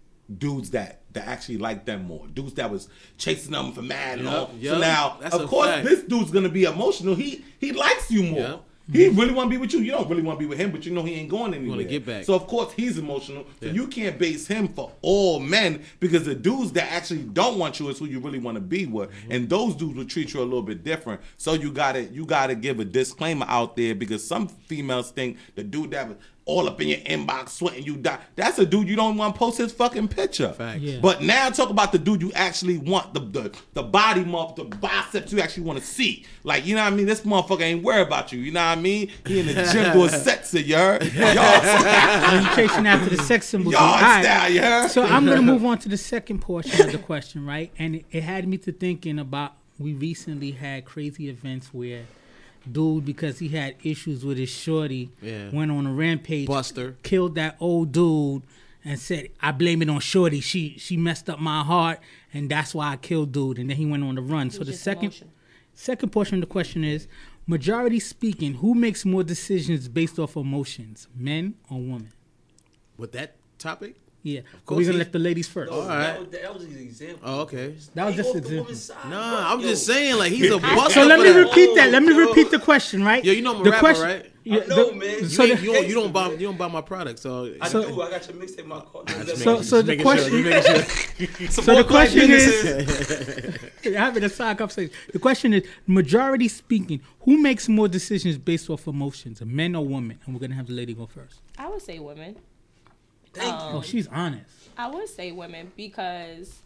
that actually like them more. Dudes that was chasing them for mad and all. Yup, So now, that's of a course, fact. this dude's gonna be emotional. He likes you more. Yup. He really want to be with you. You don't really want to be with him, but you know he ain't going anywhere. wanna get back. So of course he's emotional. So Yeah. you can't base him for all men because the dudes that actually don't want you is who you really want to be with, and those dudes will treat you a little bit different. So you gotta give a disclaimer out there because some females think the dude that was all up in your inbox sweating you die. That's a dude you don't want to post his fucking picture. Facts. Yeah. But now talk about the dude you actually want, the body the biceps you actually want to see. Like, you know what I mean? This motherfucker ain't worried about you. You know what I mean? He in the gym doing sexy, you heard? Y'all I'm chasing after the sex symbols. Yard All right. style, you heard? So I'm gonna move on to the second portion of the question, right? And it had me to thinking about we recently had crazy events where dude, because he had issues with his shorty, Yeah. went on a rampage, Buster. killed that old dude, and said, "I blame it on shorty. She messed up my heart, and that's why I killed dude." And then he went on the run. So was the just second emotion. second portion of the question is, majority speaking, who makes more decisions based off emotions, men or women? With that topic, Yeah, but course we're gonna he- let the ladies first. All right. That was an example. Oh, okay. That was Ain't just off an the example. woman's side, Nah, bro. I'm just saying, like, he's a buster. So let for me that. repeat that. Let me yo. repeat the question, right? Yo, you know I'm a the rapper, question, right? Yeah, I know, the- man. You, So ain't, the, you don't buy my product, so I So- do. I got your mixtape in my car. so the question. So the question is, having a side conversation. The question is, majority speaking, who makes more decisions based off emotions, men or women? And we're gonna have the lady go first. I would say women. Oh, she's honest. I would say women because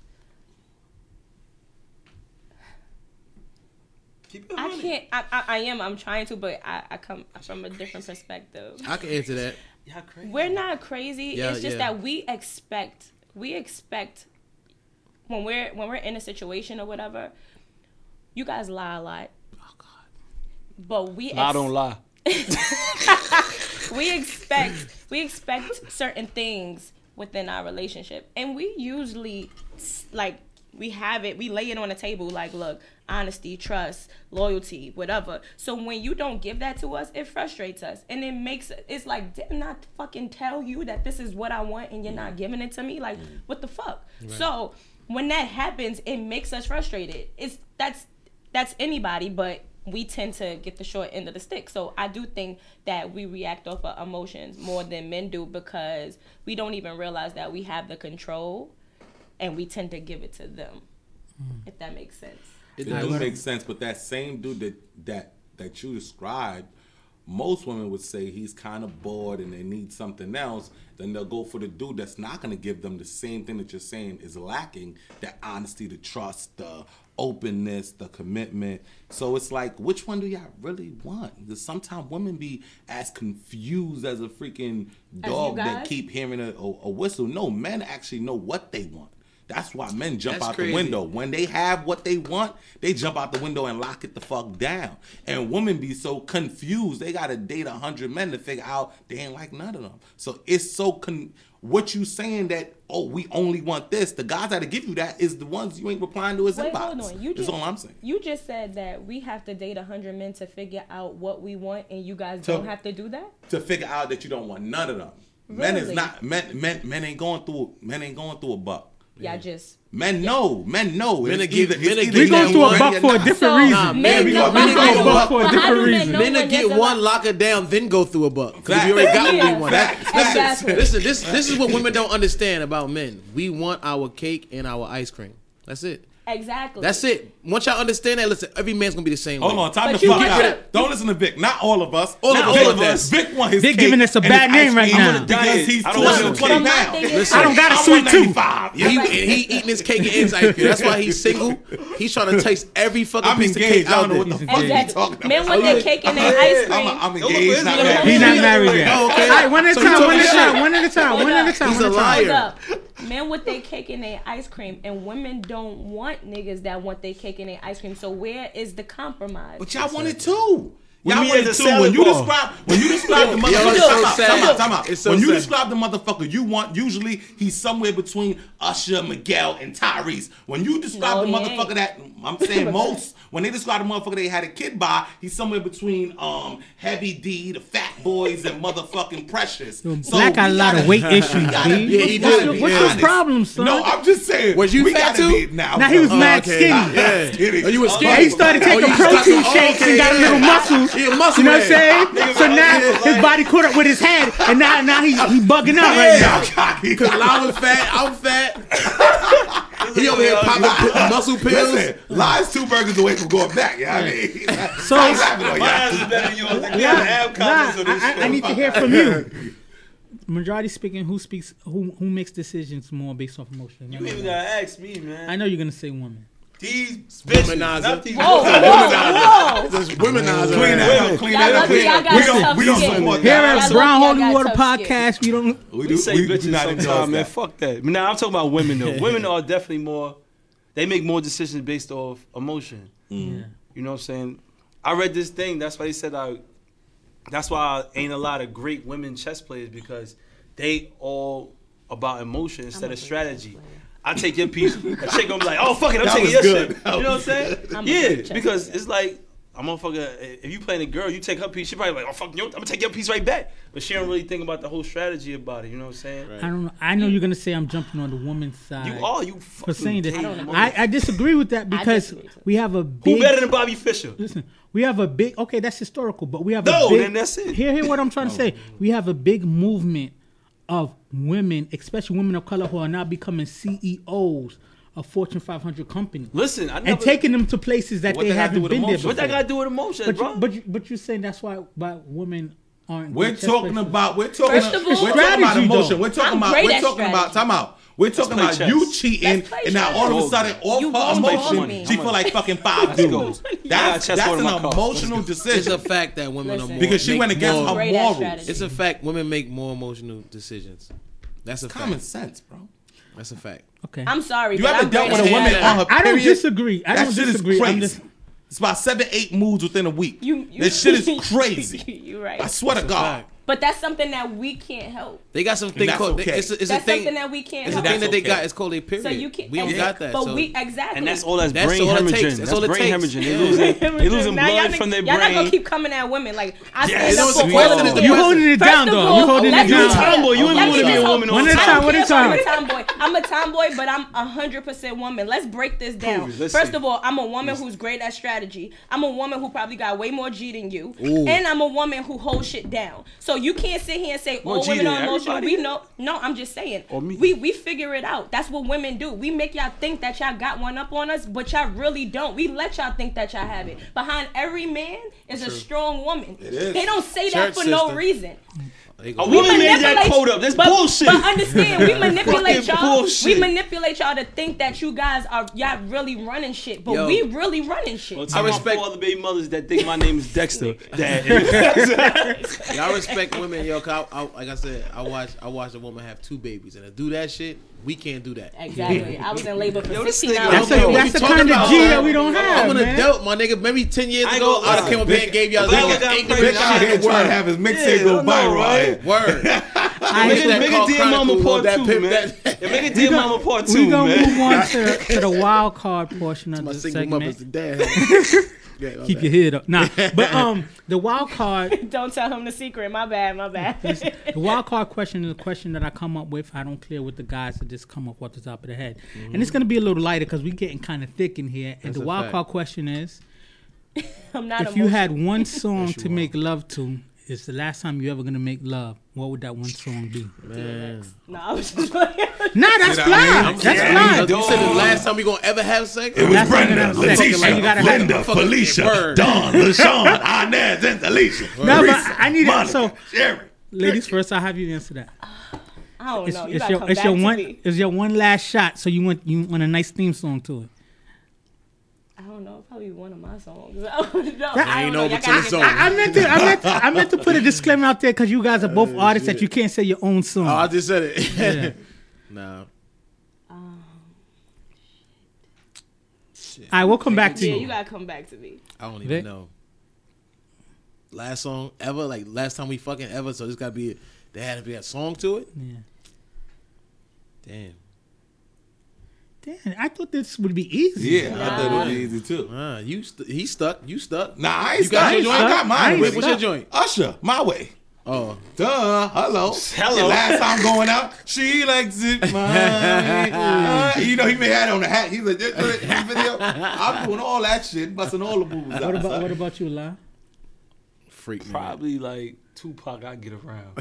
Keep it I honest. can't. I'm trying to, but I come from a different perspective. I can answer that. Y'all crazy. We're not crazy. Yeah, It's just yeah. that we expect when we're in a situation or whatever. You guys lie a lot. Oh God. But we Lie don't lie. we expect certain things within our relationship, and we usually like we lay it on the table, like, look, honesty, trust, loyalty, whatever. So when you don't give that to us, it frustrates us, and it's like, didn't I fucking tell you that this is what I want and you're not giving it to me? Like, what the fuck? Right. So when that happens, it makes us frustrated. That's anybody, but we tend to get the short end of the stick. So I do think that we react off of emotions more than men do, because we don't even realize that we have the control, and we tend to give it to them. If that makes sense. It does make sense, but that same dude that you described, most women would say he's kind of bored and they need something else. Then they'll go for the dude that's not going to give them the same thing that you're saying is lacking: that honesty, the trust, the openness, the commitment. So it's like, which one do y'all really want? Because sometimes women be as confused as a freaking dog that keep hearing a whistle. No, men actually know what they want. That's why men jump out the window. When they have what they want, they jump out the window and lock it the fuck down. And women be so confused. They got to date 100 men to figure out they ain't like none of them. So it's so what you saying that, oh, we only want this. The guys that give you that is the ones you ain't replying to his inbox. Hold on. That's all I'm saying. You just said that we have to date 100 men to figure out what we want, and you guys don't have to do that? To figure out that you don't want none of them. Really? Men ain't going through a buck. Y'all just... Men know. Men It's give- either- men it's give We either going that through a one. buck for a different reason. Nah, men we go- going men through go a buck for a How different do men reason. know Men when to get there's a one, lot? lock it down, then go through a buck. Because we already got what we want. Exactly. Listen, this is what women don't understand about men. We want our cake and our ice cream. That's it. Exactly. That's it. Once y'all understand that, listen, every man's gonna be the same. Hold way. on, time But to you fuck want out. Don't listen to Vic. Not all of us. All Not of us Vic, want that. Vic want his They're cake giving us a and bad his name ice right cream now. because he's I don't want no 220 But my pounds. thing is- Listen, I don't got a I'm sweet tooth. 195. He eating his cake and his ice cream. That's why he's single. He's trying to taste every fucking I'm piece of engaged. cake I out don't know there. what the fuck you Exactly. talking Men about. want their cake and their ice cream. I'm engaged. Not married. He's not married yet. Oh, okay. All right, one at a So you time, talking one at a shit. time, one at a time, one at a time. He's a one at a time. liar. Hold up. Men with their cake and their ice cream, and women don't want niggas that want their cake and their ice cream. So where is the compromise? But y'all want it too. We Y'all meet want at it the too. salad bar. When you describe the Yo, motherfucker, it's so sad. time out. It's so When you sad. describe the motherfucker you want, usually he's somewhere between Usher, Miguel, and Tyrese. When you describe No, the he motherfucker that I'm saying most, when they describe the motherfucker they had a kid by, he's somewhere between Heavy D, the Fat Boys, and motherfucking Precious. Yo, Black got a lot of weight issues, B. Yeah, he did. What's your problem, son? No, I'm just saying. Was you we fat gotta too? be- Now Now he was no. mad okay. skinny. Yeah. Skinny. Oh, you was Yeah, skinny. he started taking you protein started- shakes okay, and got a little yeah. muscles. He a muscle You know what I'm man. saying? So now his body caught up with his head, and now he bugging out right now. Because I was fat, I'm fat. He over here popping muscle pills. Listen, Lie's 2 burgers away from going back. Yeah, I mean, So My ass is better than yours. We have to have comments on this show. I need to hear from you. Majority speaking, who makes decisions more based off emotion? You even gotta ask me, man. I know you're gonna say woman. These bitches, Womanizer. not these Whoa, bitches. whoa, Just womanizer. clean that up. Clean Y'all that up. lucky y'all got tough We don't skin. support Here that. at Y'all Brown lucky Holy y'all Water got tough skin. Podcast, we don't. We say bitches do not endorse sometimes, man. that. Fuck that. But now I'm talking about women though. Women are definitely more. They make more decisions based off emotion. Yeah. You know what I'm saying? I read this thing. That's why they said that's why ain't a lot of great women chess players, because they all about emotion instead of strategy. I take your piece. A chick gonna be like, oh fuck it, I'm That taking was your good. shit. You know what I'm saying? I'm a good Yeah, chess because player. it's like a motherfucker, if you playing a girl, you take her piece, she probably like, oh fuck you, I'm gonna take your piece right back. But she don't really think about the whole strategy about it. You know what I'm saying? Right. I don't know. I know you're gonna say I'm jumping on the woman's side. You for saying fucking. that. I disagree with that because disagree too. we have a big. Who better than Bobby Fischer? Listen, we have a big. Okay, that's historical, but we have No, a big. then that's it. Hear what I'm trying to say. We have a big movement of women, especially women of color, who are now becoming CEOs of Fortune 500 companies. Listen, and taking them to places that What they that got to do haven't with been there emotion? before. What that got to do with emotions, bro? But you're saying that's why women aren't. We're good chess talking players? about First of all- we're talking about Strategy, emotion. though. We're talking I'm about great we're at talking about strategy. time out. We're talking play about chess. you cheating, Let's play and now chess. all of a sudden, off You her won't emotion, call me. she feel like fucking 5 Let's go. dudes. I got That's chessboard in an my car. emotional It's decision a fact that women are Listen. more because she make went against more- her Great at morals. strategy. It's a fact. Women make more emotional decisions. That's a Common fact. sense, bro. That's a fact. Okay. I'm sorry. You but ever I'm dealt great with a at woman strategy. on her I don't period? disagree. I That don't shit disagree. is I'm crazy. just- It's about 7-8 moods within a week. You- This shit is crazy. You're right. I swear to God. fact. But that's something that we can't help. They got some thing that's called. okay. It's a That's thing. something that we can't It's a help. thing that they okay. got. It's called a period. So you can't. We don't got that. But so we exactly. And that's all that's That's brain all it takes. hemorrhaging. That's That's all it brain takes. hemorrhaging. Yeah. They losing Now, blood from their y'all not gonna brain. keep coming at women like I Yeah, stand it's up for sweet. all of Listen, them. You holding it First down, of though. all, You holding let it me down. just- Tomboy, you ain't let wanna me be a just- woman all One the at a I time, don't one care at a if I'm time. a tomboy. I'm a tomboy, but I'm 100% woman. Let's break this down. Prove it. Let's First see. of all, I'm a woman who's great at strategy. I'm a woman who probably got way more G than you, and I'm a woman who holds shit down. So you can't sit here and say More all G women than are emotional. everybody? We know. No, I'm just saying. Or me. We figure it out. That's what women do. We make y'all think that y'all got one up on us, but y'all really don't. We let y'all think that y'all have it. Behind every man is a strong woman. is. They don't say Church that for no sister. reason. They A go- woman made that manipulate- code up. That's but, bullshit. But understand, we manipulate Fucking y'all. bullshit. We manipulate y'all to think that you guys are y'all really running shit, but Yo. we really running shit. Well, tell I my respect- 4 other baby mothers that think my name is Dexter. That Y'all respect women, yo. 'Cause like I said, I watched a woman have 2 babies, and to do that shit, we can't do that. Exactly. I was in labor for Yo, this 16 nigga- hours. That's, Yo, what that's you the talking kind of about, G man? that we don't have, I'm an man. adult, my nigga. Maybe 10 years I ain't ago, gonna I'd have came up here and gave y'all If I niggas was out 8 pregnant, Bitch out here different trying to shit. have his mixtape Yeah, go I know, viral out right? here. Word. Make that a called Dear Mama Chronicles, part that 2, pimp- man. that- Yeah, make a Dear Mama part 2, We're going to man. move on to the wild card portion of My the single mother's segment. dad. Yeah, my Keep bad. your head up. Nah, but the wild card, Don't tell him the secret. My bad. the wild card question is a question that I come up with. I don't clear with the guys that just come up off the top of the head, and it's gonna be a little lighter because we're getting kind of thick in here. And That's the a wild fact. card question is: I'm not if you had emotional. one song Yes, you to are. make love to, it's the last time you ever gonna make love. What would that one song be? Man. No, I was just playing. Nah, that's See what I fine. mean? That's Yeah, fine. You said the last time we gonna ever have sex? It was That's not Brenda, gonna have sex. Leticia, You gotta have Linda, it. Felicia, Bird. Dawn, LaShawn, Inez, and Alicia. No, but Marisa, I need it. Monica, So, Sherry. ladies first, I'll have you answer that. I don't know. You It's gotta your come it's back your to one me. it's your one last shot. So you want a nice theme song to it. I don't know. Probably one of my songs. no, I ain't don't know. over Y'all till gotta it's get over. back. I meant to put a disclaimer out there because you guys are both artists that you can't say your own song. Oh, I just said it. Yeah. Nah. All right, we'll come back to Yeah, you. you gotta come back to me. I don't even Vic? know. Last song ever? Like last time we fucking ever, so this gotta be they had to be a song to it? Yeah. Damn. Damn, I thought this would be easy. Yeah, I thought it was easy too. He stuck. You stuck. Nah, I ain't You got stuck. your joint? I got I mine. ain't already. What's your joint? Usher, My Way. Oh. Duh, hello. Hello. Last time going out, she likes it my way. You know, he may have it on the hat. He's like, this video. I'm doing all that shit, busting all the moves out. What about you, La? Freak me. Probably like Tupac, I get around.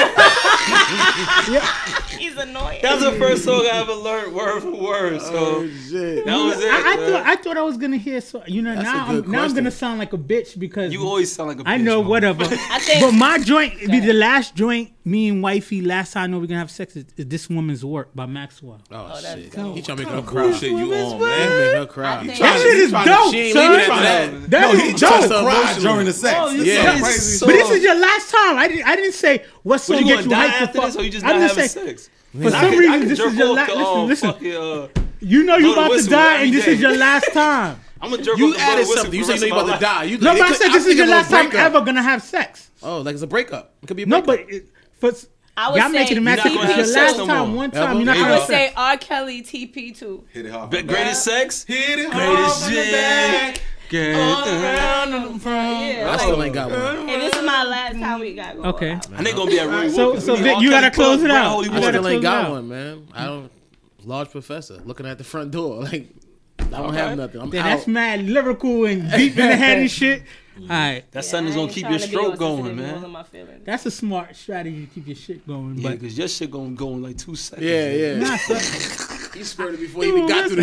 He's annoying. That was the first song I ever learned word for word. So Oh shit. that was it. I thought I was gonna hear so That's now a good I'm question. gonna sound like a bitch because You always sound like a bitch. I know man. whatever. think- But my joint be the last joint. Me and wifey last time I know we're gonna have sex is This Woman's Work by Maxwell. Oh, that's shit. dope. He trying to make her Cool cry. shit you on, He man. make her cry. I think- That shit is trying to- dope, she ain't son. leaving after that. That No, is he dope. just so cried emotional. during the sex. Oh, This yeah. is crazy. So- But this is your last time. I didn't say what song What, you get gonna you die hyped after to this, fuck. or you just I'm not just having saying, sex? for some reason this is your last. Listen, you know blow you the about to whistle die every and this day. is your last time. I'm gonna jerk You off the added whistle something. You for the said you rest of about my to life. die. You, No, but I said this is your last time breakup. ever gonna have sex. Oh, like it's a breakup. It could be a No, breakup. but for I would y'all say making it match You're up. not It's gonna your have last sex no time. more. One time you're not Ever? I gonna would have say sex. R. Kelly TP2. Hit it hard. Greatest sex. Hit it Greatest hard from the shit. back. Get Yeah, I like, still ain't got one. and this is my last time we got going. Okay. And they gonna be at Roy So- Wilkins. so We Vic, all you Kelly gotta close Club, it Grand out. Holy You I gotta Water. still ain't close it got out. one, man. I don't. Large professor looking at the front door. Like, I don't have nothing. I'm Then out. that's mad lyrical and deep in the head and shit. All right, That sun is gonna keep your stroke going, man. that's a smart strategy to keep your shit going. Yeah, But because your shit gonna go in like 2 seconds. Yeah. nah, son, He spurted before he even got through the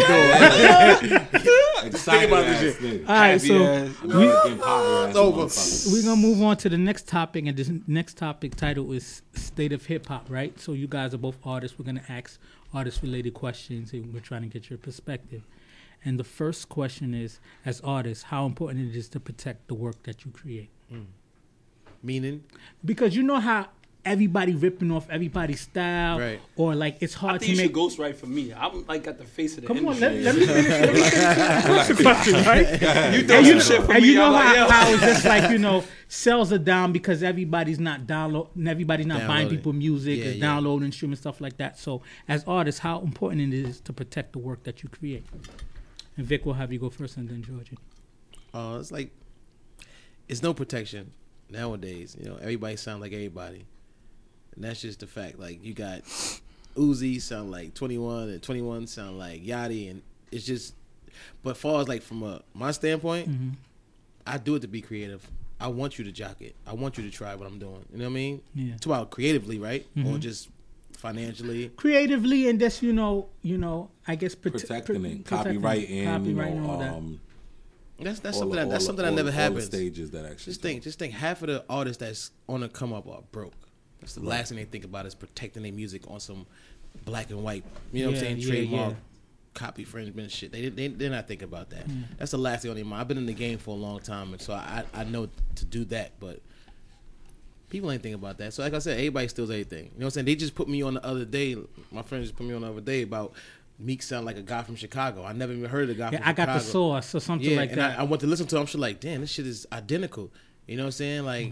door. Excited about this ass shit. nigga. all right, Happy so ass. American pie ass over. motherfucker. we're gonna move on to the next topic, and this next topic title is State of Hip Hop, right? So you guys are both artists. We're gonna ask artist-related questions, and we're trying to get your perspective. And the first question is, as artists, how important it is to protect the work that you create? Meaning, Because you know how everybody ripping off everybody's style, Right. or like it's I hard think you to should make. ghostwrite for me. I'm like at the face of the Come on, industry. let me finish. Let me finish the question, right? You throw some shit for And me. you know I'm like, yo. how it's just like, you know, sales are down because everybody's not everybody's not buying Downloading. people music, Yeah, is yeah. downloading, streaming, stuff like that. So as artists, how important it is to protect the work that you create. And Vic, will have you go first, and then Georgie. it's like, it's no protection nowadays. You know, everybody sound like everybody. And that's just the fact. Like, you got Uzi sound like 21, and 21 sound like Yachty, and it's just. But far as like from my standpoint, Mm-hmm. I do it to be creative. I want you to jock it. I want you to try what I'm doing. You know what I mean? Yeah. It's about creatively, right? Or Mhm. just financially. Creatively, and just you know, I guess Protecting it, copywriting, you know, all that. That's all something the- that all something the- that all never the- all the happens. stages that actually Just think, half of the artists that's on the come up are broke. That's the last thing they think about is protecting their music on some black and white. You know what I'm saying? Yeah, Trademark, yeah. copy infringement shit. They're not thinking about that. That's the last thing on their mind. I've been in the game for a long time, and so I know to do that, but. People ain't thinking about that. So like I said, everybody steals everything. You know what I'm saying? They just put me on the other day. My friend just put me on the other day about Meek sound like a guy from Chicago. I never even heard of the guy Yeah, from I Chicago. got the source or something like and that. I went to listen to him. I'm just like, damn, this shit is identical. You know what I'm saying? Like,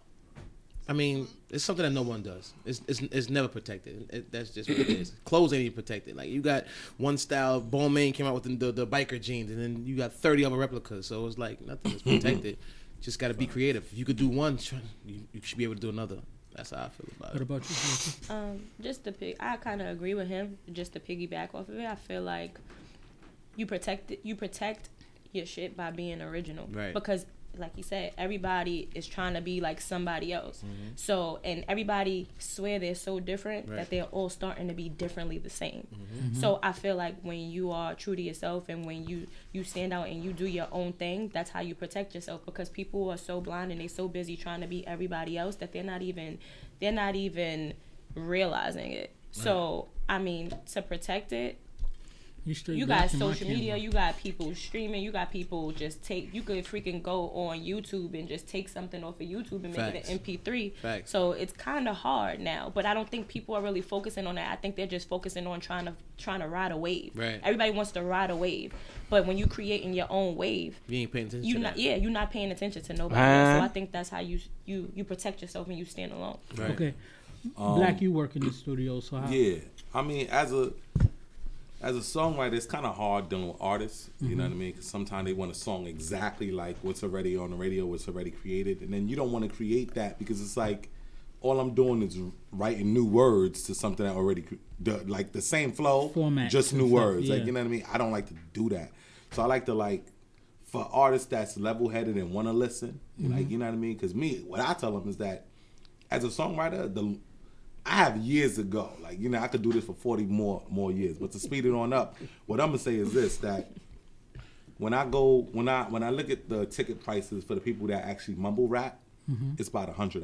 I mean, it's something that no one does. It's never protected. That's just what it is. Clothes ain't even protected. Like, you got one style. Balmain came out with the biker jeans, and then you got 30 other replicas. So it's like nothing is protected. Just got to be creative. If you could do one, you should be able to do another. That's how I feel about What it. about you, Georgie? Just to I kind of agree with him. Just to piggyback off of it, I feel like you protect your shit by being original, Right. Because, like you said, everybody is trying to be like somebody else. So, and everybody swear they're so different Right. that they're all starting to be differently the same. Mm-hmm. So I feel like when you are true to yourself and when you stand out and you do your own thing, that's how you protect yourself, because people are so blind and they're so busy trying to be everybody else that they're not even realizing it. So I mean, to protect it, you got social media, you got people streaming, you got people you could freaking go on YouTube and just take something off of YouTube and make Facts. it an MP3. Facts. So it's kind of hard now, but I don't think people are really focusing on that. I think they're just focusing on trying to ride a wave. Right. Everybody wants to ride a wave, but when you creating your own wave, You ain't paying attention you're to not. that. Yeah, you're not paying attention to nobody else. So I think that's how you protect yourself and you stand alone. Right. Okay. Black, you work in the studio, so how? Yeah, I mean, as a songwriter, it's kind of hard dealing with artists. You know what I mean? Because sometimes they want a song exactly like what's already on the radio, what's already created, and then you don't want to create that because it's like all I'm doing is writing new words to something that already like the same flow, Format just and new stuff, words. yeah. Like, you know what I mean? I don't like to do that. So I like to for artists that's level-headed and want to listen, like, you know what I mean? Because what I tell them is that as a songwriter, I have years to go. Like, you know, I could do this for 40 more years. But to speed it on up, what I'm gonna say is this: that when I look at the ticket prices for the people that actually mumble rap, it's about $100.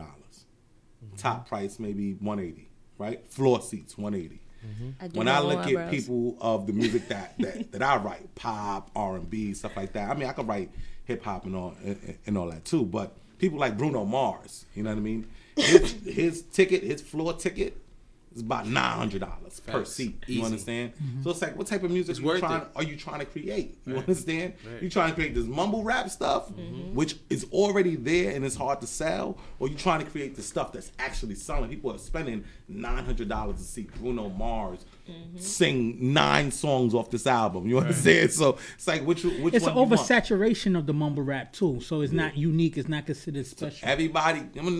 Top price maybe $180, right? Floor seats $180. When I look at people of the music that I write, pop, R&B, stuff like that. I mean, I could write hip hop and all that too. But people like Bruno Mars, you know what I mean? His floor ticket It's about $900 per seat. You Easy. understand? So it's like, what type of music worth are you trying to create? You understand? Right. You trying to create this mumble rap stuff, which is already there and it's hard to sell, or you trying to create the stuff that's actually selling? People are spending $900 to see Bruno Mars sing 9 songs off this album. You understand? So it's like, which It's one an you want? oversaturation of the mumble rap too, so it's not unique. It's not considered special. Everybody, One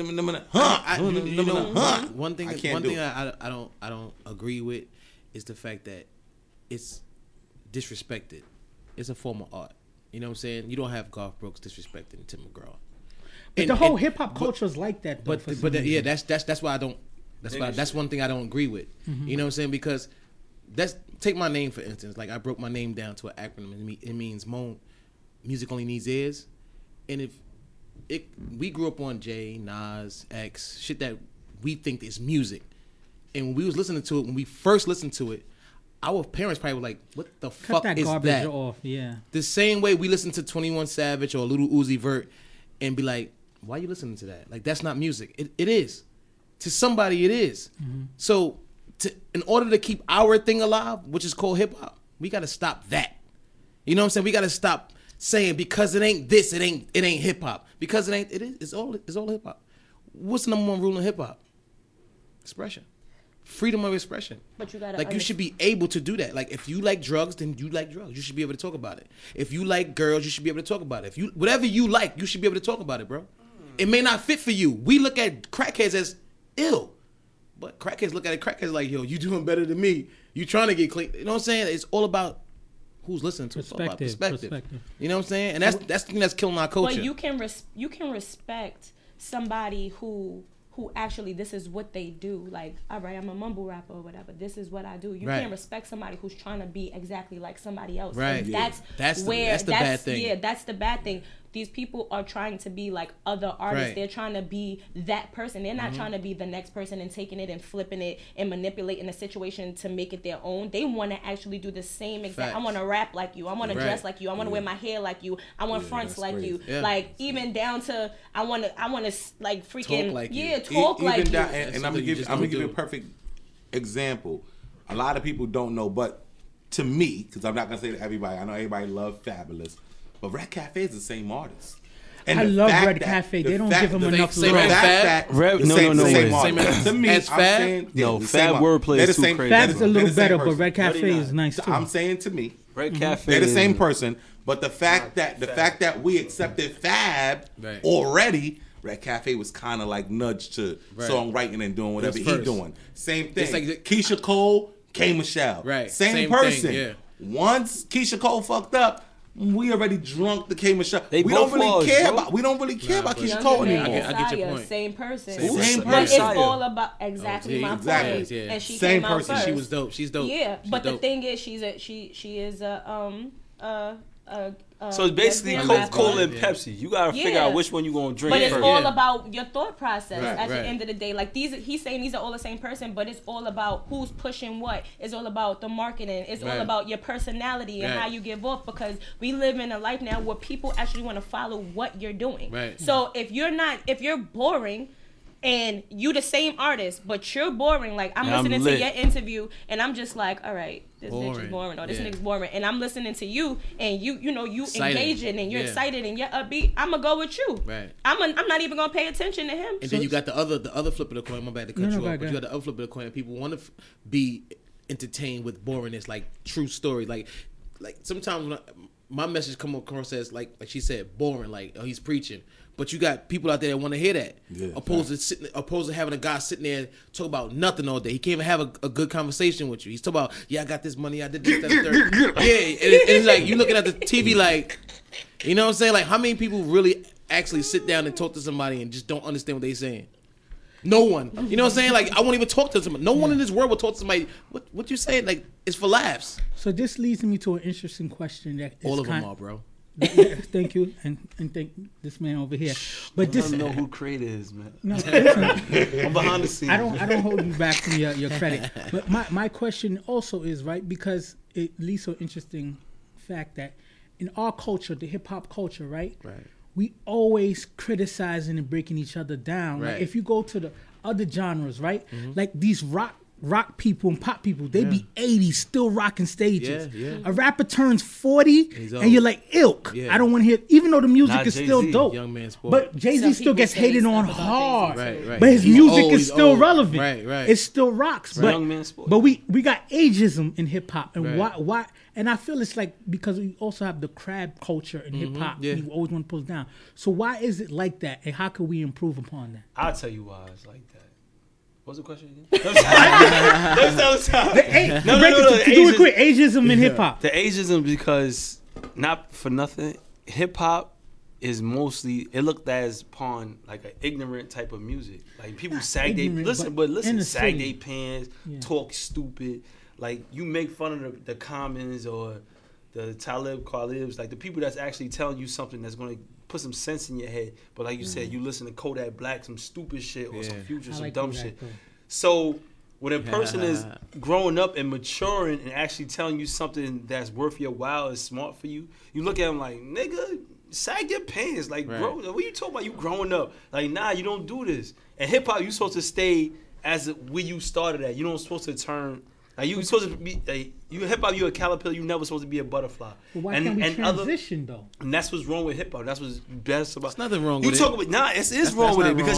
thing I don't agree with is the fact that it's disrespected. It's a form of art. You know what I'm saying? You don't have Garth Brooks disrespecting Tim McGraw. But the whole hip hop culture is like that, though. That's why I don't. That's one thing I don't agree with. You know what I'm saying? Because take my name for instance. Like I broke my name down to an acronym. It means music only needs ears. And we grew up on Jay, Nas, X, shit that we think is music. And when we was listening to it, when we first listened to it, our parents probably were like, "What the fuck that is garbage that?" off, yeah. The same way we listen to 21 Savage or Little Uzi Vert and be like, "Why are you listening to that? Like that's not music." It is. To somebody, it is. So, in order to keep our thing alive, which is called hip hop, we got to stop that. You know what I'm saying? We got to stop saying because it ain't this, it ain't hip hop. Because it's all hip hop. What's the number one rule in hip hop? Expression. Freedom of expression. But you gotta you should be able to do that. Like if you like drugs, then you like drugs. You should be able to talk about it. If you like girls, you should be able to talk about it. Whatever you like, you should be able to talk about it, bro. It may not fit for you. We look at crackheads as ill, but crackheads look at crackheads like, yo, you doing better than me. You trying to get clean. You know what I'm saying? It's all about who's listening to it. It's all about perspective. You know what I'm saying? And that's the thing that's killing our culture. But you can respect somebody who actually this is what they do. Like, all right, I'm a mumble rapper or whatever. This is what I do. You can't respect somebody who's trying to be exactly like somebody else. Right. And Yeah. That's the bad thing. Yeah, that's the bad thing. These people are trying to be like other artists. Right. They're trying to be that person. They're not trying to be the next person and taking it and flipping it and manipulating the situation to make it their own. They want to actually do the same exact. Facts. I want to rap like you. I want to dress like you. I want to wear my hair like you. I want fronts like you. Yeah. Like even down to I want to like freaking Talk like you. talk like you. And I'm gonna give you a perfect example. A lot of people don't know, but to me, because I'm not gonna say to everybody, I know everybody loves Fabulous, but Red Cafe is the same artist. And I the love fact Red that- Cafe. the They don't fact- give him the enough same love. as Fab? Red- the no, same, no, the no, same wait. artist. To me, As I'm Fab? saying, No, the Fab same wordplay they're is the too same- crazy. Fab's a they're little the same better, but person. Red Cafe is nice too. I'm saying to me, Red Cafe. they're the same is- person, but the fact that we accepted Fab Right. already, Red Cafe was kind of like nudged to songwriting and doing whatever It's he's first. doing. Same thing. It's like Keisha Cole, K. Michelle. Right. Same Same person. thing, yeah. Once Keisha Cole fucked up, we already drunk the K. Michelle. They We don't both really was, care bro. about. We don't really care about Keisha Younger Cole Man, anymore. I get your Messiah, point. Same person. Same But person. it's all about exactly my exactly. point. Yeah. And she Same came out person. first. She was dope. She's dope. Yeah, She's but the dope. thing is, she is So it's basically lesbian Coca-Cola rapper. and Pepsi. You gotta figure Yeah. out which one you gonna drink But it's first. all Yeah. about your thought process Right, at the right. end of the day. Like he's saying these are all the same person, but it's all about who's pushing what. It's all about the marketing. It's all Right. about your personality and Right. how you give off, because we live in a life now where people actually want to follow what you're doing. Right. So if you're boring and you the same artist, but you're boring, like I'm And I'm listening lit. to your interview and I'm just like, all right, this bitch is Boring. boring or this Yeah. nigga's boring, and I'm listening to you and you Excited. engaging and you're Yeah. excited and you're upbeat. I'm gonna go with you. Right. I'm not even gonna pay attention to him. And then you got the other flip of the coin. My bad to cut No, you go off, ahead, but go you got the other flip of the coin. People want to be entertained with boringness, like true story. Like sometimes when my message come across as like she said, boring. Like, oh, he's preaching. But you got people out there that want to hear that. Yeah, opposed to having a guy sitting there talk about nothing all day. He can't even have a good conversation with you. He's talking about, yeah, I got this money, I did this, that, and the third. Yeah, and it's like you looking at the TV like, you know what I'm saying? Like, how many people really actually sit down and talk to somebody and just don't understand what they're saying? No one. You know what I'm saying? Like, I won't even talk to somebody. No one in this world will talk to somebody. What you saying? Like, it's for laughs. So this leads me to an interesting question that is All of them are, bro. Thank you, and thank this man over here. But I this, don't know who creator is, man. no, I'm behind the scenes. I don't hold you back from your credit. But my question also is, right, because it leads to an interesting fact that in our culture, the hip hop culture, right, we always criticizing and breaking each other down. Like Right. if you go to the other genres, right, like these rock rock people and pop people, they be 80 still rocking stages. Yeah. A rapper turns 40 He's and old. you're like, ilk. Yeah. I don't want to hear, even though the music Not is still Jay-Z. dope. Young man sport. But Jay-Z Some still people gets say hated stuff on about hard. Jay-Z too. Right. But his He's music old, is he's still old. relevant. Right. It still rocks. But, Young man sport. but we got ageism in hip hop. And Right. why? And I feel it's like because we also have the crab culture in hip hop. yeah. You always want to pull it down. So why is it like that? And how can we improve upon that? I'll tell you why it's like that. What's the question again? Let's No, no. To do it quick, ageism in hip hop. The ageism, because not for nothing, hip hop is mostly, it looked as upon like an ignorant type of music. Like people sag their ignorant, listen, but but listen, in the sag city. their pants, Yeah. talk stupid. Like you make fun of the Commons or the Talib Kwelibs, like the people that's actually telling you something that's gonna put some sense in your head. But like you said, you listen to Kodak Black, some stupid shit or some Yeah. Future, I some like dumb Kodak, shit. though. So when a person is growing up and maturing and actually telling you something that's worth your while, is smart for you, you look at them like, nigga, sag your pants. Like, Right. bro, what you talking about? You growing up. Like, nah, you don't do this. And hip hop, you supposed to stay as where you started at. You don't supposed to turn. Like you supposed to be, like, you hip hop. You a caterpillar. You never supposed to be a butterfly. But why can't we transition though? And that's what's wrong with hip hop. That's what's best about. There's nothing wrong you with talk it. about nah. It is That's wrong with not it because wrong.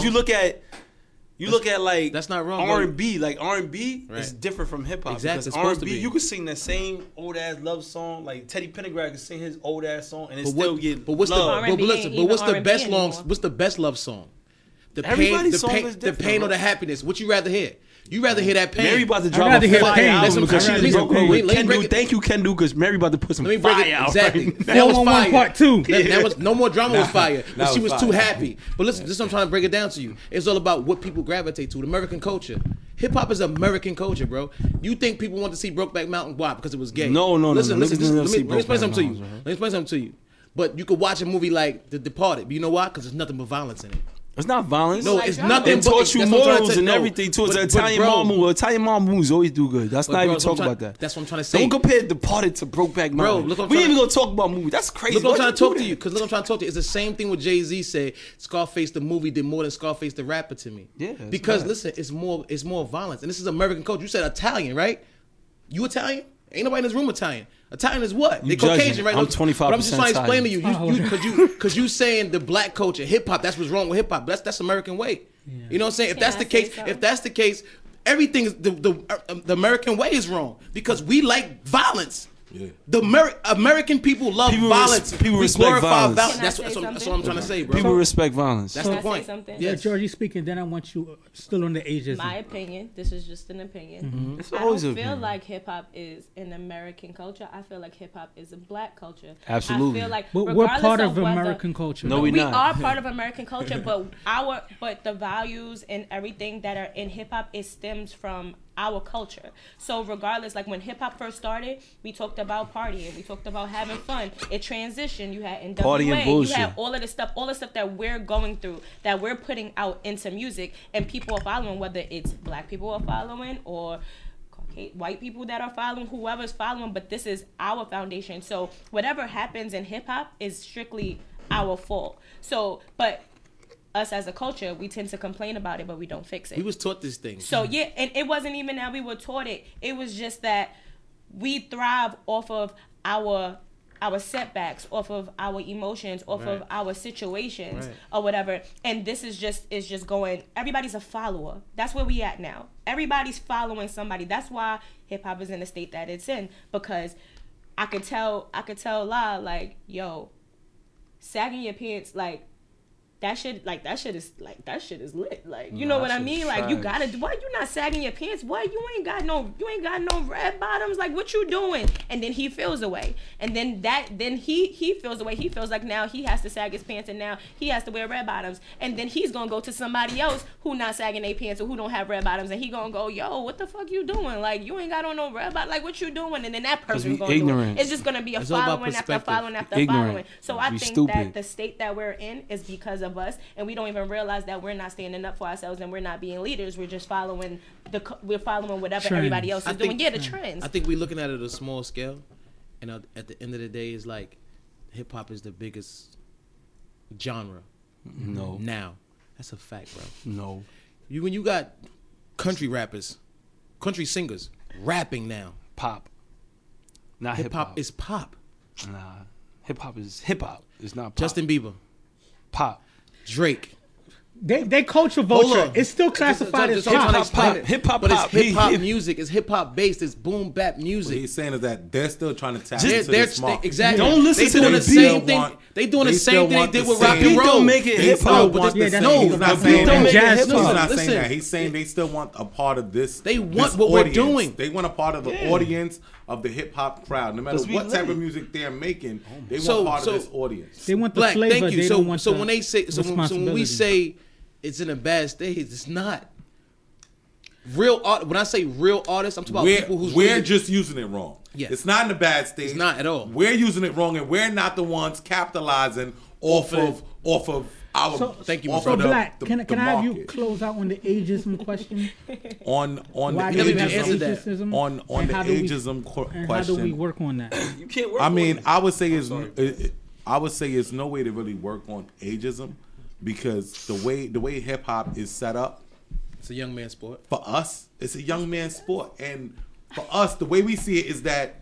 you look at like That's not wrong, R&B. Like R&B is Right. different from hip hop. Exactly, it's Because supposed to R&B, be. you could sing that same old ass love song. Like Teddy Pendergrass can sing his old ass song and it But still what? get But what's love. the? But R&B listen. ain't But what's even the best R&B long? anymore. What's the best love song? The Everybody's the song pain, is the different, pain bro. or the happiness. What you rather hear? You rather hear that pain? Mary about to I'd drop rather a hear fire Pain. album because I'd she rather just hear broke Pain. with Let me break Kendu. it- Thank you, Kendu, because Mary about to put some Let me break fire it out. exactly. right now. That was 411 fire. Part 2. That was no more drama was fire. But that she was was too fire. happy. But listen, this is what I'm trying to break it down to you. It's all about what people gravitate to. The American culture. Hip hop is American culture, bro. You think people want to see Brokeback Mountain? Why? Because it was gay. No. Listen. Niggas didn't Let see me explain Brokeback something to you. Mountain, bro. Let me explain something to you. But you could watch a movie like The Departed. But you know why? Because there's nothing but violence in it. It's not violence. No, like it's drama. nothing It but taught you that's what I'm trying to morals say. and No. everything too. It's But- Italian bro, mom movies. Italian mom movies always do good. That's but not bro, even that's what talking I'm about trying- that. That's what I'm trying to say. Don't compare Departed to Brokeback Mountain. look what I'm we trying- ain't even gonna talk about movies. That's crazy. Look what I'm Why'd trying to talk do to that? you, because look what I'm trying to talk to you. It's the same thing with Jay-Z said, Scarface the movie did more than Scarface the rapper to me. Yeah, that's because right. listen, it's more violence. And this is American culture. You said Italian, right? You Italian? Ain't nobody in this room Italian. Italian is what? You They Caucasian, judging. right? I'm But I'm just 25% trying to explain to you. Italian. Because you saying the black culture, hip hop, that's what's wrong with hip hop. That's American way. You know what I'm saying? If Can that's I the say case, something? if that's the case, everything is the American way is wrong because we like violence. Yeah. The American people love People violence. people We respect glorify violence. violence. Can I That's say what something? I'm trying to say, bro. People respect violence. That's Can the I say point. something? Yeah, Yes. Georgie speaking. Then I want you still on the ageism. My opinion. This is just an opinion. It's I always don't an feel opinion. like hip hop is an American culture. I feel like hip hop is a black culture. Absolutely. I feel like But we're regardless part of whether- American culture. No, we we not. are part of American culture, but the values and everything that are in hip hop, it stems from our culture. So regardless, like when hip hop first started, we talked about partying, we talked about having fun. It transitioned. You had NWA, Party and you bullshit. had all of the stuff that we're going through, that we're putting out into music, and people are following. Whether it's black people are following or white people that are following, whoever's following, but this is our foundation. So whatever happens in hip hop is strictly our fault. So, but us as a culture, we tend to complain about it, but we don't fix it. We was taught this thing. So yeah, and it wasn't even that we were taught it. It was just that we thrive off of our setbacks, off of our emotions, off of our situations Right. or whatever. And this is just going, everybody's a follower. That's where we at now. Everybody's following somebody. That's why hip hop is in the state that it's in, because I could tell La, like, yo, sagging your pants, like, that shit is lit. Like, you know what I mean? Like, you gotta do what? You not sagging your pants? What? You ain't got no red bottoms. Like, what you doing? And then he feels away. And then he feels away. He feels like now he has to sag his pants and now he has to wear red bottoms. And then he's gonna go to somebody else who not sagging their pants or who don't have red bottoms, and he gonna go, yo, what the fuck you doing? Like, you ain't got on no red bottom. Like, what you doing? And then that person's we gonna ignorant. do it. It's just gonna be a It's all about following after perspective. following after Ignorant. following. So I We think stupid. that the state that we're in is because of us, and we don't even realize that we're not standing up for ourselves and we're not being leaders. We're just following whatever Trends. everybody else is I doing. think- Yeah, the trends. I think we're looking at it at a small scale, and at the end of the day, it's like hip hop is the biggest genre No. now. That's a fact, bro. No. When you got country rappers country singers rapping now. Pop. Not Hip hip hop hop. is pop. Nah. Hip hop is hip hop. It's not pop. Justin Bieber, Pop. Drake. They culture Hold vulture. on. It's still classified as Just trying to pop. explain it. Hip-hop but it's pop. hip hop He- music. It's hip hop based. It's boom bap What music. he's saying is that they're still trying to tap They're, into they're, this market. exactly. Don't listen they to doing the the beat. same thing. They doing the same thing they did with rock and Beat roll. don't make it They hip still hop. want Yeah, the that's same. what He's he's not about. saying Don't that. make it Jazz hip He's hop. not Listen. saying that. He's saying they still want a part of this. They want this what we're audience. doing. They want a part of the audience of the hip hop crowd. No matter 'Cause we what type lit. of music they're making, they So- want part so- of this audience. They want the Black, flavor. thank you. They So, don't want so the when they say, so when we responsibility. say it's in a bad state, it's not. Real art. When I say real artists, I'm talking about We're, people who's we're really, just using it wrong. Yeah. It's not in a bad state. It's not at all. We're using it wrong, and we're not the ones capitalizing off of our. So, Thank you, off So of the- Black, the- can the I have you market. close out on the ageism question? on Why the do we have answered that. ageism? on And the how do we- ageism And question? how do we work on that? You can't work I on mean, it. I would say it's sorry. I would say it's no way to really work on ageism because the way hip hop is set up it's a young man's sport. for us, it's a young man's sport, and for us, the way we see it is that,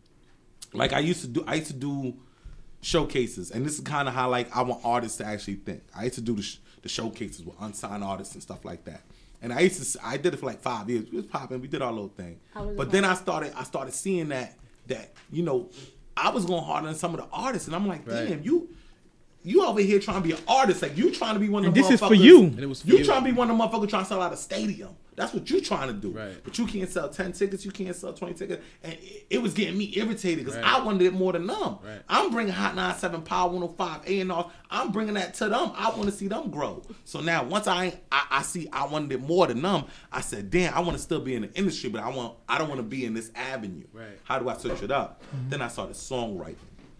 like I used to do showcases, and this is kind of how like I want artists to actually think. I used to do the showcases with unsigned artists and stuff like that. And I did it for like 5 years. We was popping, we did our little thing. But then I started seeing that you know I was going harder than some of the artists, and I'm like, damn, you over here trying to be an artist, like you trying to be one of And the this is for motherfuckers- you. And it was for you you. trying to be one of the motherfuckers trying to sell out a stadium. That's what you trying to do. Right. But you can't sell 10 tickets. You can't sell 20 tickets. And it was getting me irritated because Right. I wanted it more than them. Right. I'm bringing Hot 97 Power 105 A&R. I'm bringing that to them. I want to see them grow. So now once I see I wanted it more than them, I said, damn, I want to still be in the industry, but I don't want to be in this avenue. Right. How do I switch it up? Then I started songwriting.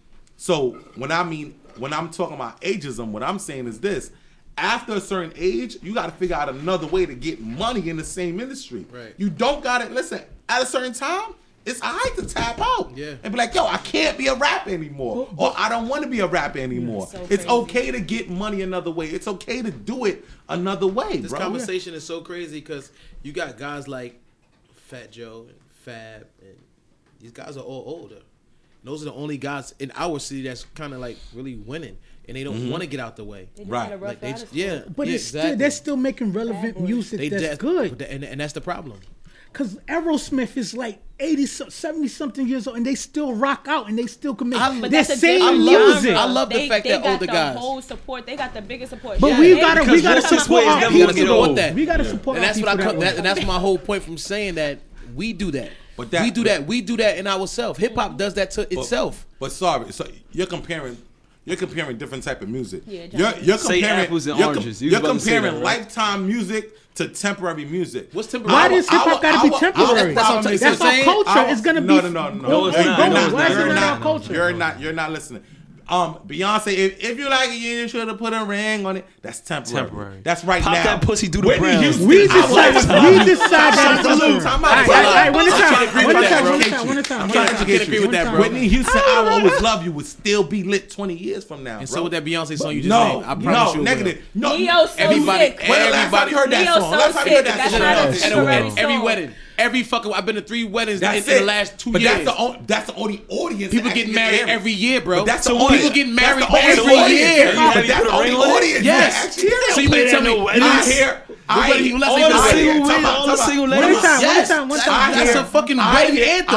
So when I'm talking about ageism, what I'm saying is this: after a certain age, you got to figure out another way to get money in the same industry. Right. You don't got to listen. At a certain time, it's alright to tap out. Yeah. And be like, yo, I can't be a rapper anymore, or I don't want to be a rapper anymore. So It's crazy. okay to get money another way. It's okay to do it another way, This bro. conversation is so crazy because you got guys like Fat Joe and Fab, and these guys are all older. Those are the only guys in our city that's kind of like really winning, and they don't want to get out the way. They just Right. had a rough Like they, ride of yeah, school. But yeah, it's still, exactly. they're still making relevant Bad boy. music They that's de- good. and that's the problem. Because Aerosmith is like 80, 70 something years old, and they still rock out, and they still can make But their that's a same different music. genre. I love the They- fact they that got older the guys- whole support. They got the biggest support. But Yeah, we they- gotta because support Wolf's our ways never people. gonna get old that. We gotta support And our that's people. what I that way. and that's my whole point from saying that we do that. But that- we do that in ourselves. Hip hop does that to itself. But sorry, so you're comparing different type of music. Yeah, You're Say comparing apples and you're oranges. You You're was about to say comparing that, right? lifetime music to temporary music. What's temporary? Why does hip hop gotta be temporary? That's what I'm saying. That's our saying. culture. It's gonna be No, No, it's ongoing. not. Why is it You're not our not. culture? You're not listening. Beyonce, if you like it, you should have put a ring on it. That's temporary. Temporary. That's right Pop now. that pussy through the Whitney Browns. Houston, We I decide. was- We decide that. Salute, time out. All right, one at a I'm trying to time. agree One with at a that, time. bro. One at a time. One at a time. I'm One trying at to a time. educate agree you. with that, bro. Whitney Houston, I Will Always Love You would still be lit 20 years from now, And bro. so with that Beyonce song you just no, named, I promise you it will. negative. No, Neo so Everybody- sick. When the last time you heard that Neo song? so Last time you heard sick. that That's song? not a At temporary every song. wedding, every fucking. I've been to 3 weddings That's in the last 2 but years. that's the only audience. People that getting actually married hear it. every year, bro. But that's the So only people getting married that's the only every audience. year. But Have you that's put the a only ring on it? audience. Yes. that actually hear it. So you mean to tell me? I hear. wedding you left All niggas the with. single Time women, out, all the time out. single One at a ladies. time. One at a Yes, time. One at a time. that's a fucking wedding anthem.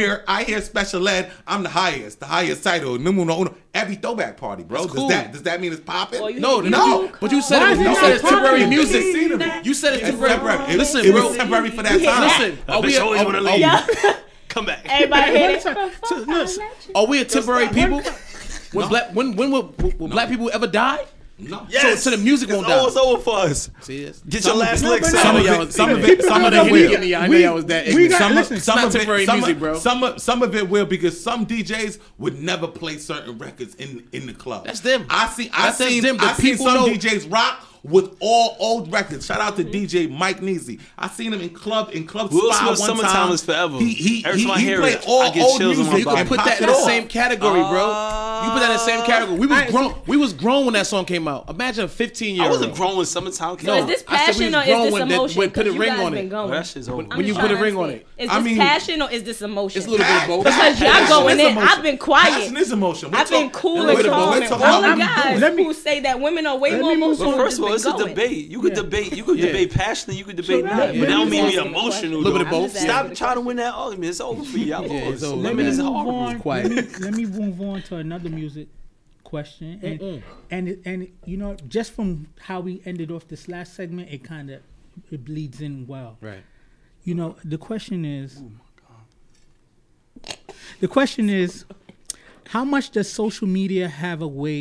I hear special ed. I'm the highest title. Numero uno. Every throwback party, bro. That's cool. Does that mean it's popping? Well, you- No, you- no. But you said Why it is was, it you not said it's temporary popular? music. Scenery. You said it's It's temporary. temporary. Listen, it bro. was temporary for that You time. Listen, are we bitch always wanna leave. Yeah. Come back. Everybody One hit at it. a time. So, look, Are we a temporary people? When No. black when will black people ever die? No. Yes. So the music won't It's die. almost over for us. See this? Get your last no, licks but out. no, Some of y'all, some of ignorant. it- some of it Some will. of it- I know y'all was that we ignorant. got- Some listen, of, some not of it, temporary some music, of, bro. Some of it will because some DJs would never play certain records in the club. That's them. I seen That's them. The I seen people some know. DJs rock with all old records. Shout out to DJ Mike Neasy. I seen him in club Will Spy Smith one Summertime time. is forever. He Every time I hear played it, all I get old chills on music. my You can body. put that in the same category, bro. You put that in the same category. We was grown when that song came out. Imagine a 15-year-old. I wasn't grown when Summertime came So out. is this I said we passion was or is grown this when emotion? when put a 'Cause you ring guys on been it. going. That shit's over. When you put a ring on it. Is I this mean- passion or is this emotion? It's a little bit of both. Because y'all Passion going is in. emotion. I've been quiet. Passion is emotion. I've been cool Wait and a minute, calm. let's And talk- all the I'm- guys let me- who say that women are way let more me move emotional. But first of all, just it's been a going. debate. You could debate. You could Yeah. debate passionately. You could debate So not. let- But let that don't me mean be ask you a emotional. question. A little bit of I'm both. just asking Stop the trying to win that argument. It's over for you. Y'all Yeah, it's lost. over. Women is move horrible. on. Quiet. Let me move on to another music question, and you know, just from how we ended off this last segment, it bleeds in well. Right. You know, the question is, how much does social media has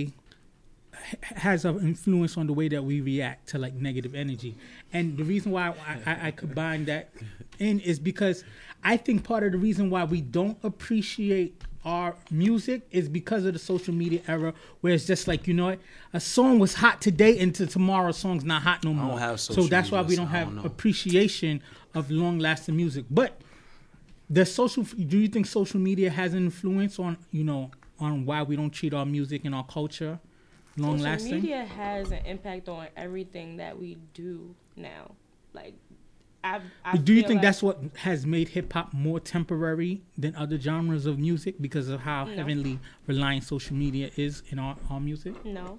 an influence on the way that we react to like negative energy? And the reason why I combine that in is because I think part of the reason why we don't appreciate our music is because of the social media era, where it's just like, you know what, a song was hot today and tomorrow a song's not hot no more. don't have so social that's why media, we so don't I have don't know. appreciation of long-lasting music. But do you think social media has an influence on, you know, on why we don't treat our music and our culture long Social lasting? media has an impact on everything that we do now. Like, I Do you feel think like- that's what has made hip hop more temporary than other genres of music because of how No. heavily reliant social media is in our music? No.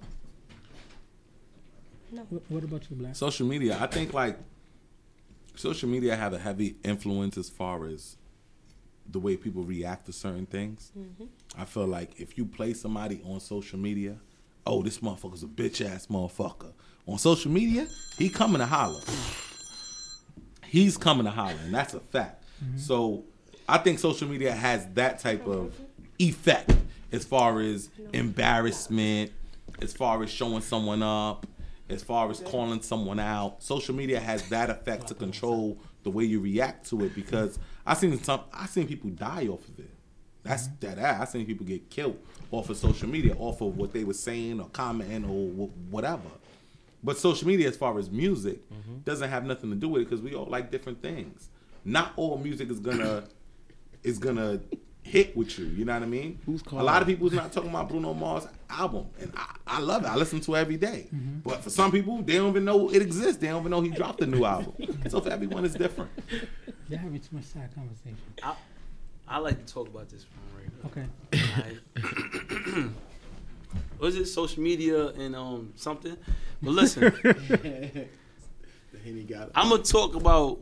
What about you, Black? Social media, I think like social media had a heavy influence as far as the way people react to certain things. I feel like if you play somebody on social media, oh, this motherfucker's a bitch ass motherfucker. On social media, he coming to holler. He's coming to holler, and that's a fact. So I think social media has that type of effect as far as embarrassment, as far as showing someone up, as far as calling someone out. Social media has that effect to control the way you react to it, because I seen people die off of it. That's that. I seen people get killed off of social media, off of what they were saying or commenting or whatever. But social media, as far as music, doesn't have nothing to do with it, because we all like different things. Not all music is gonna hit with you. You know what I mean? A lot of people's not talking about Bruno Mars' album, and I love it. I listen to it every day. But for some people, they don't even know it exists. They don't even know he dropped a new album. So for everyone, it's different. You're having too much side conversation. I like to talk about this one right Okay. now. Was it social media and something? But listen, I'm gonna talk about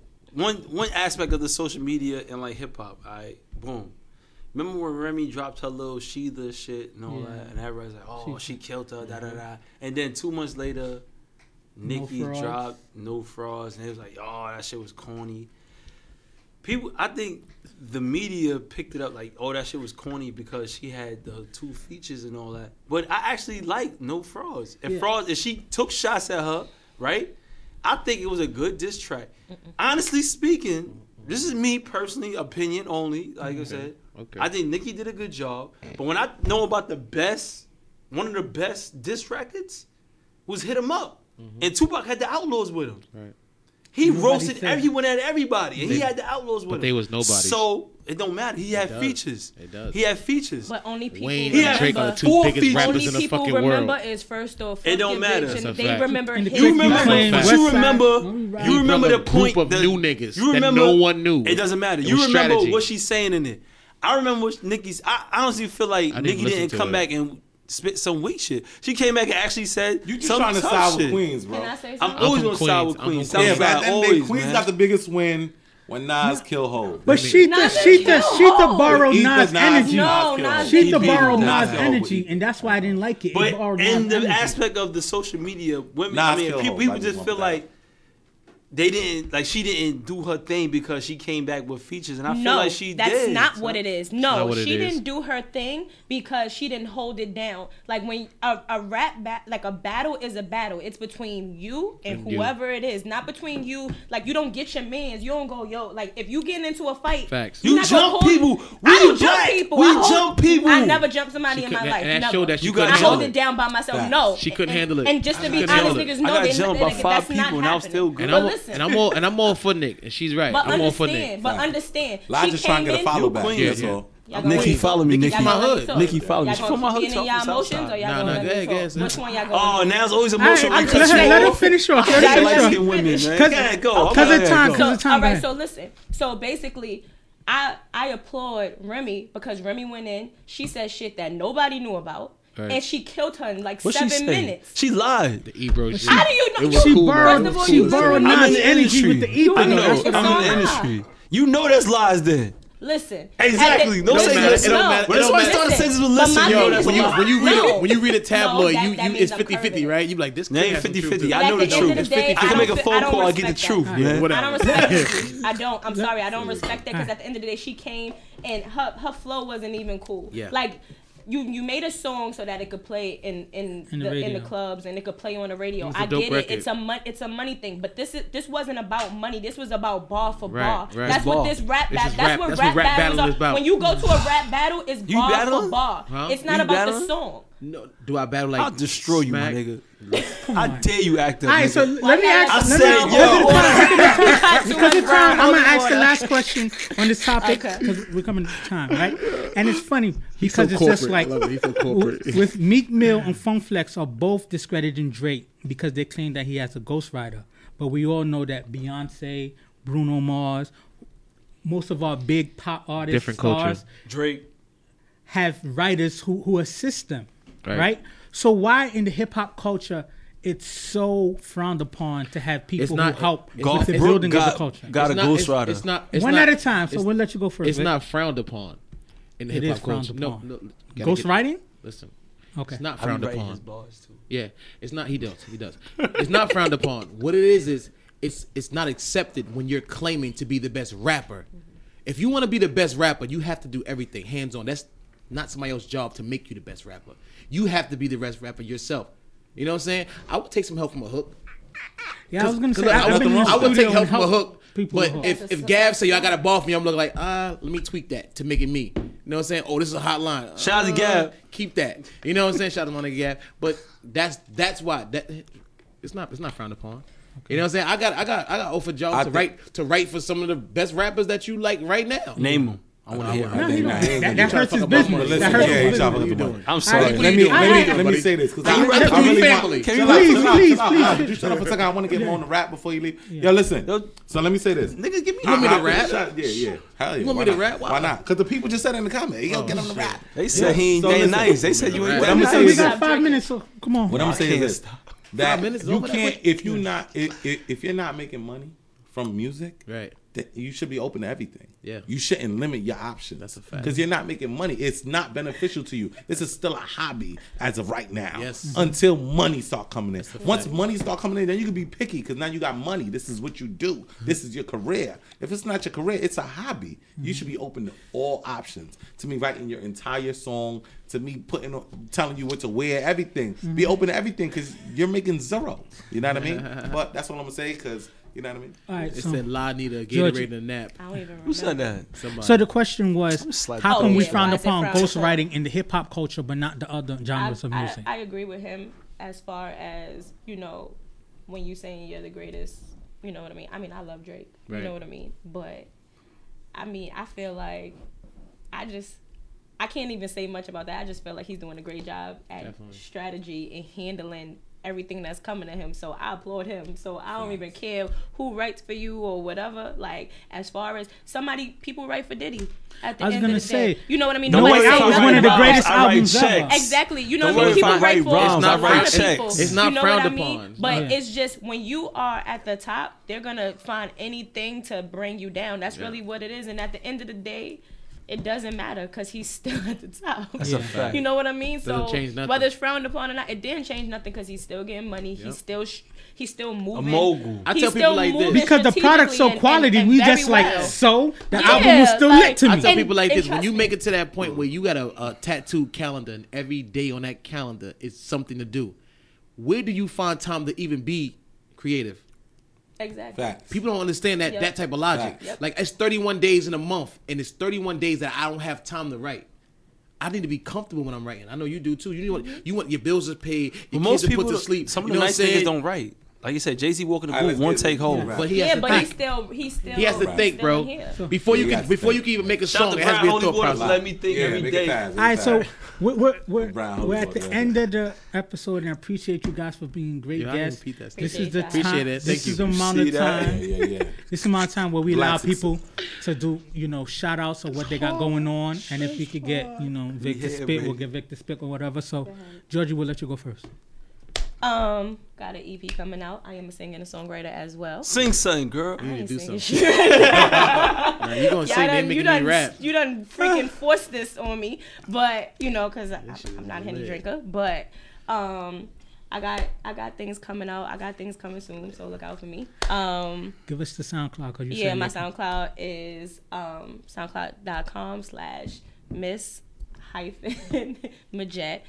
one aspect of the social media and like hip hop. Boom. Remember when Remy dropped her little Sheetha shit and all that, and everybody's like, "Oh, she killed her." Da da da. And then 2 months later, Nicki dropped No Frauds, and it was like, "Oh, that shit was corny." People, I think the media picked it up like, "Oh, that shit was corny because she had the 2 features and all that." But I actually like No Frauds. If she took shots at her, right? I think it was a good diss track. Honestly speaking, this is me personally, opinion only. Like I said, I think Nicki did a good job. But when I know about one of the best diss records was Hit 'Em Up, and Tupac had the Outlaws with him. Right. He Nobody roasted said- everyone at everybody, and he had the Outlaws with him. But they was nobody. So it don't matter. He had features. It does. He had features. But only people Wayne and remember. Drake are the 2 4 biggest features. rappers Only in the people fucking remember world. is first off. It don't matter. And That's a they fact. remember And the his You remember, Playing but West you Side, remember, when we ride. you remember the Group point of that new niggas you that remember, no one knew. It doesn't matter. It You was remember strategy. what she's saying in it. I remember what Nicki's. I honestly feel like I didn't Nicki listen didn't to come it. back and spit some weak shit. She came back and actually said, You just some trying to tough side with shit. Queens, bro. Can I say I'm something? always from gonna side with Queens. I'm from Queens. Queens. Yeah, Southside, but at the end of the day, always, Queens man. got the biggest win when Nas killed Hov. But Sheetha borrowed Ether, Nas energy. No, killed Nas Hov. didn't. Sheetha borrowed Nas Nas killed Hov. energy, and that's why I didn't like it. But It borrowed in Nas the energy. aspect of the social media, women, Nas I mean, killed Hov. people I just just feel want that. like they didn't, like she didn't do her thing because she came back with features, and I feel No, like she that's did. not what it is. not No, what it she is. didn't do her thing because she didn't hold it down. Like when a like a battle is a battle. It's between you and you. whoever it is, not between you. Like you don't get your mans. You don't go, yo. Like if you get into a fight, Facts. you're You not gonna jump hold- people. I We don't black. jump people. We I hold- jump people. I never jumped somebody She in my couldn't- life. and that Never. showed that she You couldn't got I handle hold it. it down by myself. Facts. No, She couldn't And- handle it. And just to She be couldn't honest, handle it. niggas I know got they jumped by that's 5 not people, and I was happening. still good. And But I'm listen. And I'm all for Nick, and she's right. But I'm all for Nick. understand. Lodge just trying to get a follow back. queen. That's Yeah. all. Nikki, follow me, Nikki. from my hood. Nikki, follow me. Y'all She from my gonna hood. keep being in y'all emotions, or y'all Nah, gonna nah, let go me ahead, talk? go ahead, Which one y'all Oh, going? now it's always All emotional. right, just let saying. him finish off. I Let gotta him let finish you off. women, man. finish. Go ahead, go. Because Okay, of time, go. because of time. All right, go so ahead. listen. So basically, I applaud Remy because Remy went in. She said shit that nobody knew about, Right. and she killed her in like What she 7 say? minutes. She lied. The Ebro shit. How do you know? It was She cool, borrowed, man. First of all, she you borrowed listen. I'm in Nas the energy industry. with the I ether. know. That's what it's I'm all in the lie. industry. You know that's lies then. Listen. Exactly. At Don't It say don't matter. listen. It don't matter. When It don't somebody matter. starts a sentence with But my listen, thing yo, is that's When a you lie. when you read No. it when you read a tabloid, No, you that means it's I'm 50-50, curving it. right? You like this. They ain't has some truth 50-50. to it. I know At the the end of truth. the day, I can make a phone call and get the respect truth, that. man. Whatever. I don't respect that. I don't. I'm sorry. I don't respect that because at the end of the day, she came and her flow wasn't even cool. Yeah. Like you made a song so that it could play in the radio. clubs and it could play on the radio. It's a I dope get record. it. It's a money thing, but this wasn't about money. This was about bar for Right, bar. right. That's It's what bar. this rap This battle. is That's rap. what That's rap what rap battles battle is are. about. When you go to a rap battle, it's You bar battling? for bar. Huh? It's not You about battling? the song. No, do I battle like? I'll destroy you, my Smack? nigga. I dare you act up. All right, so nigga. let me ask. I let me- said, because of time, I'm gonna ask the last question on this topic Okay. because we're coming to time, right? And it's funny because it's just like I love it. He so corporate. with Meek Mill and Funk Flex are both discrediting Drake because they claim that he has a ghostwriter. But we all know that Beyonce, Bruno Mars, most of our big pop artists, Different culture. stars, Drake. have writers who assist them, Right. right? So why in the hip hop culture it's so frowned upon to have people not- who help it's with not- the it's building of got- the culture? got a ghostwriter. It's not. It's One not, at a time, so it's- we'll let you go first. It's Vic. not frowned upon in the It hip is hop culture. frowned No, upon. no. gotta Ghost get- writing? Listen, Okay. it's not I be frowned writing his upon. bars too. Yeah, it's not. He does. He does. It's not frowned upon. What it is it's not accepted when you're claiming to be the best rapper. If you want to be the best rapper, you have to do everything hands on. That's not somebody else's job to make you the best rapper. You have to be the best rapper yourself. You know what I'm saying? I would take some help from a hook. Yeah, I was gonna 'Cause say I've been in the I would take studio help and from a hook. people But with hooks. if Gav say, yo, I got a ball for me, I'm looking like, let me tweak that to make it me. You know what I'm saying? Oh, this is a hot line. Shout out to Gav. Keep that. You know what I'm saying? Shout out to my nigga Gav. But that's why it's not frowned upon. You know what I'm saying? I got offered jobs to write for some of the best rappers that you like right now. Name them. I want to hear No, them. he Nah, don't. he ain't That gonna hurts talk his about business. money. That Listen, hurts yeah, his he business. chopping What up you the doing? money. I'm sorry. Alright, Let me say this because You I rap really for want. family. Chill Please, out, chill out, please, chill out. please. You shut up for a second. I want to get more on the rap before you leave. Yo, listen. So let me say this. Nigga, give me. You want me to rap? Yeah. Hell yeah. You want Why me to not? rap? Why not? Because the people just said in the comment, yo, get him to rap. They said he ain't So that listen. nice. They said you ain't What that I'm gonna nice. say We is got 5 minutes, so come on. What I'm saying can't is stop. that 5 minutes is you over that can't quick? if you not if you're not making money from music, Right. then you should be open to everything. Yeah. You shouldn't limit your options. That's a fact. Because you're not making money. It's not beneficial to you. This is still a hobby as of right now. Yes. Until money start coming in. Once money start coming in, then you can be picky because now you got money. This is what you do. This is your career. If it's not your career, it's a hobby. You should be open to all options. To me, writing your entire song, to me telling you what to wear, everything. Be open to everything because you're making zero. You know what I mean? But that's what I'm gonna say because you know what I mean. All right, It so, said La need a Georgie. Gatorade and a nap. I don't even remember. Who said that? Somebody. so the question was, slap how that. come Oh, we yeah, frowned why is it upon frowned upon? ghostwriting in the hip hop culture, but not the other genres of music? I agree with him as far as, when you saying you're the greatest, you know what I mean? I mean, I love Drake. You Right. know what I mean? But, I mean, I feel like I can't even say much about that. I just feel like he's doing a great job at Definitely. strategy and handling everything that's coming to him. So I applaud him. So I don't even care who writes for you or whatever. Like, as far as people write for Diddy at the I was end gonna of the day. say, You know what I mean? No Don't Way worry Out if I was write one of the rhymes, greatest I write albums ever. checks. Exactly. You know Don't what I worry mean? if I People write write for rhymes, a I lot write of checks. people. It's not You know frowned what I mean? upon. But Yeah. it's just when you are at the top, they're gonna find anything to bring you down. That's really what it is. And at the end of the day, it doesn't matter because he's still at the top. That's a fact. You know what I mean? Doesn't So change nothing. whether it's frowned upon or not, it didn't change nothing because he's still getting money. Yep. He's still moving. A mogul. I He's tell people still like this. moving Because the product's so strategically quality, and we very just like, well. so the Yeah, album was still like- lit to I me. tell And- people like and this: when trust you me. make it to that point where you got a tattooed calendar and every day on that calendar is something to do, where do you find time to even be creative? Exactly. Facts. People don't understand that Yep. that type of logic. Facts. Yep. Like it's 31 days in a month, and it's 31 days that I don't have time to write. I need to be comfortable when I'm writing. I know you do too. You want your bills are paid, your But most kids are people, put to sleep. some of You the know nice what I'm niggas saying? don't write. Like you said, Jay-Z walking the All right, booth, let's one get take it. home. Right. But he has Yeah, to but think. he still He has to think, still bro. here. Before you He can has to think. even make a Shout out song, to it has to Brian be a Holy thought Water for process. letting me think every make it day. fast, All right, so we're Brown at the Hollywood, end of the episode, and I appreciate you guys for being great Yeah, I didn't guests. repeat that. This Appreciate is the that. time. Appreciate it. This Thank is you. the amount See of that? time. Yeah. This is the amount of time where we Black allow success. people to do, shout outs of what they got going on, and if we could get, Vic to Yeah, spit, baby. we'll get Vic to spit or whatever. So, Georgie, we'll let you go first. Got an EP coming out. I am a singer and a songwriter as well. Sing something, girl. I ain't do singing something. shit. Nah, you gonna say they making me rap? You done freaking forced this on me, but because I'm not a Henny drinker. But I got things coming out. I got things coming soon, so look out for me. Give us the SoundCloud, cause you Yeah, said my you- SoundCloud is soundcloud.com/miss-majet.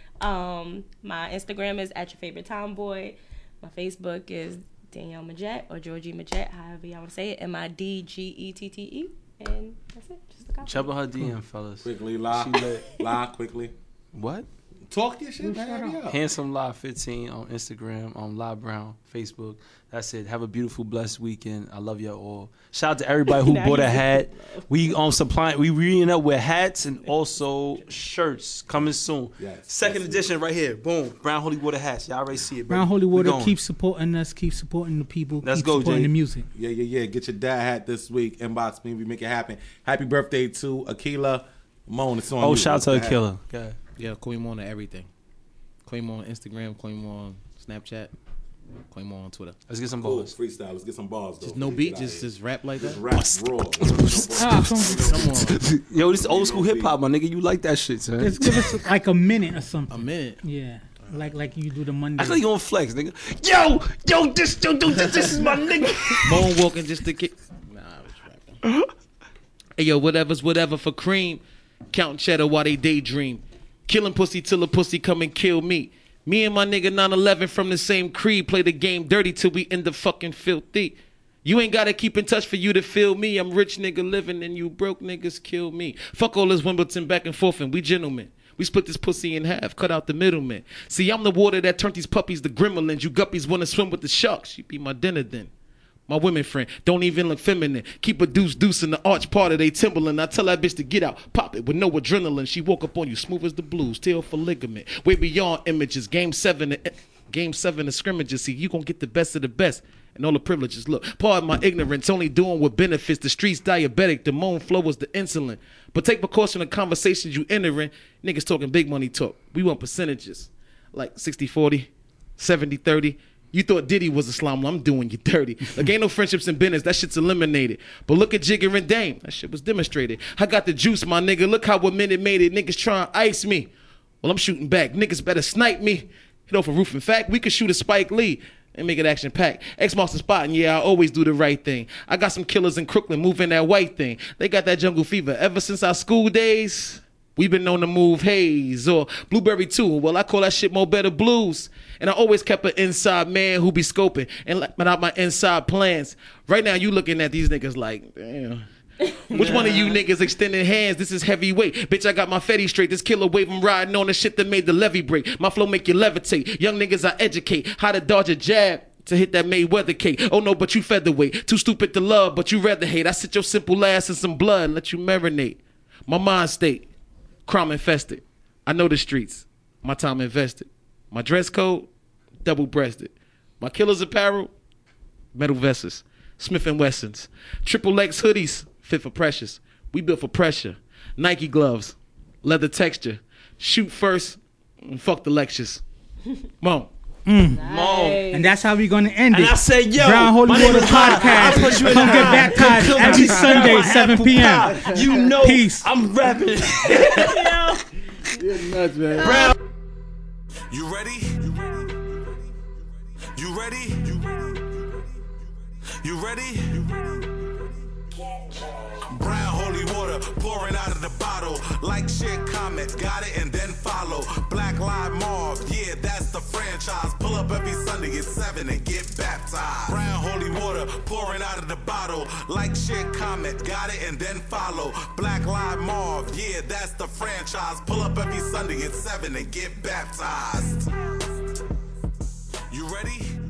My Instagram is @yourfavouritetomboy. My Facebook is Danielle Majet or Georgie Majet, however y'all want to say it. MIDGETTE. And that's it. Just look out. Jump on her DM, fellas. Quickly, lie. She lit. Lie quickly. What? Talk your shit, man. Hurry up. Handsome Live 15 on Instagram, on Live Brown, Facebook. That's it. Have a beautiful, blessed weekend. I love y'all all. Shout out to everybody who Now bought a you hat. We supplying. We reading up with hats and also shirts coming soon. Yes, Second that's edition right here. Boom. Brown Holy Water hats. Y'all already see it. Brown baby. Holy We Water, going. keep supporting us, keep supporting the people, Let's keep go, supporting Jay. the music. Yeah. Get your dad hat this week. Inbox me. We make it happen. Happy birthday to Akila. Moan, it's on Oh, you. shout out What's to the a hat? killer. Okay. Yeah, claim on to everything. Claim on Instagram. Claim on Snapchat. Claim on Twitter. Let's get some Cool. balls. Freestyle. Let's get some balls, though. Just no beat. Just rap like that. rap raw. Ah, Come on. Yo, this is old school hip hop, my nigga. You like that shit, son. Just give us like a minute or something. A minute. Yeah, like you do the Monday. I feel like you on flex, nigga. Yo, this is my nigga. Bone walking just to kick. Nah, I was rapping. Hey yo, whatever's whatever for cream. Counting cheddar while they daydream. Killing pussy till a pussy come and kill me. Me and my nigga 911 from the same creed play the game dirty till we end up fucking filthy. You ain't gotta keep in touch for you to feel me. I'm rich nigga living and you broke niggas kill me. Fuck all this Wimbledon back and forth and we gentlemen. We split this pussy in half, cut out the middleman. See, I'm the water that turned these puppies to gremlins. You guppies wanna swim with the sharks. You be my dinner then. My women friend, don't even look feminine. Keep a deuce in the arch part of they Timberland. I tell that bitch to get out, pop it with no adrenaline. She woke up on you smooth as the blues, tail for ligament. Way beyond images, game 7 of scrimmages. See, you gon' get the best of the best and all the privileges. Look, pardon my ignorance, only doing what benefits. The streets diabetic, the moan flow was the insulin. But take precaution in conversations you entering. Niggas talking big money talk. We want percentages, like 60-40, 70-30. You thought Diddy was a slime, I'm doing you dirty. Like ain't no friendships in business, that shit's eliminated. But look at Jigger and Dame, that shit was demonstrated. I got the juice, my nigga, look how a minute made it. Niggas trying to ice me. Well, I'm shooting back, niggas better snipe me. Hit off a roof, in fact, we could shoot a Spike Lee and make it action packed. X marks the spot, and yeah, I always do the right thing. I got some killers in Crooklyn moving that white thing. They got that jungle fever ever since our school days. We've been known to move haze or blueberry too. Well, I call that shit more better blues. And I always kept an inside man who be scoping and let out my inside plans. Right now, you looking at these niggas like, damn. Which one of you niggas extending hands? This is heavyweight. Bitch, I got my fetty straight. This killer wave, I'm riding on the shit that made the levee break. My flow make you levitate. Young niggas I educate. How to dodge a jab to hit that Mayweather cake. Oh no, but you featherweight. Too stupid to love, but you rather hate. I sit your simple ass in some blood and let you marinate. My mind state. Crime infested. I know the streets. My time invested. My dress code, double-breasted. My killer's apparel, metal vests. Smith & Wessons. Triple X hoodies, fit for precious. We built for pressure. Nike gloves, leather texture. Shoot first, and fuck the lectures. Mom. And that's how we're gonna end it. And I said, yo, Brown Holy my name Water is Hot. Podcast. I put you in Come the get hot. baptized Come every get Sunday, my 7 apple p.m. pie. You know, Peace. I'm rapping. You're nuts, man. Brown. You ready? You ready? You ready? Brown holy water pouring out of the bottle. Like shit, comment, got it, and then follow. Black Live Marv, yeah, that's the franchise. Pull up every Sunday at 7 and get baptized. Brown holy water pouring out of the bottle. Like shit, comment, got it, and then follow. Black Live Marv, yeah, that's the franchise. Pull up every Sunday at 7 and get baptized. You ready?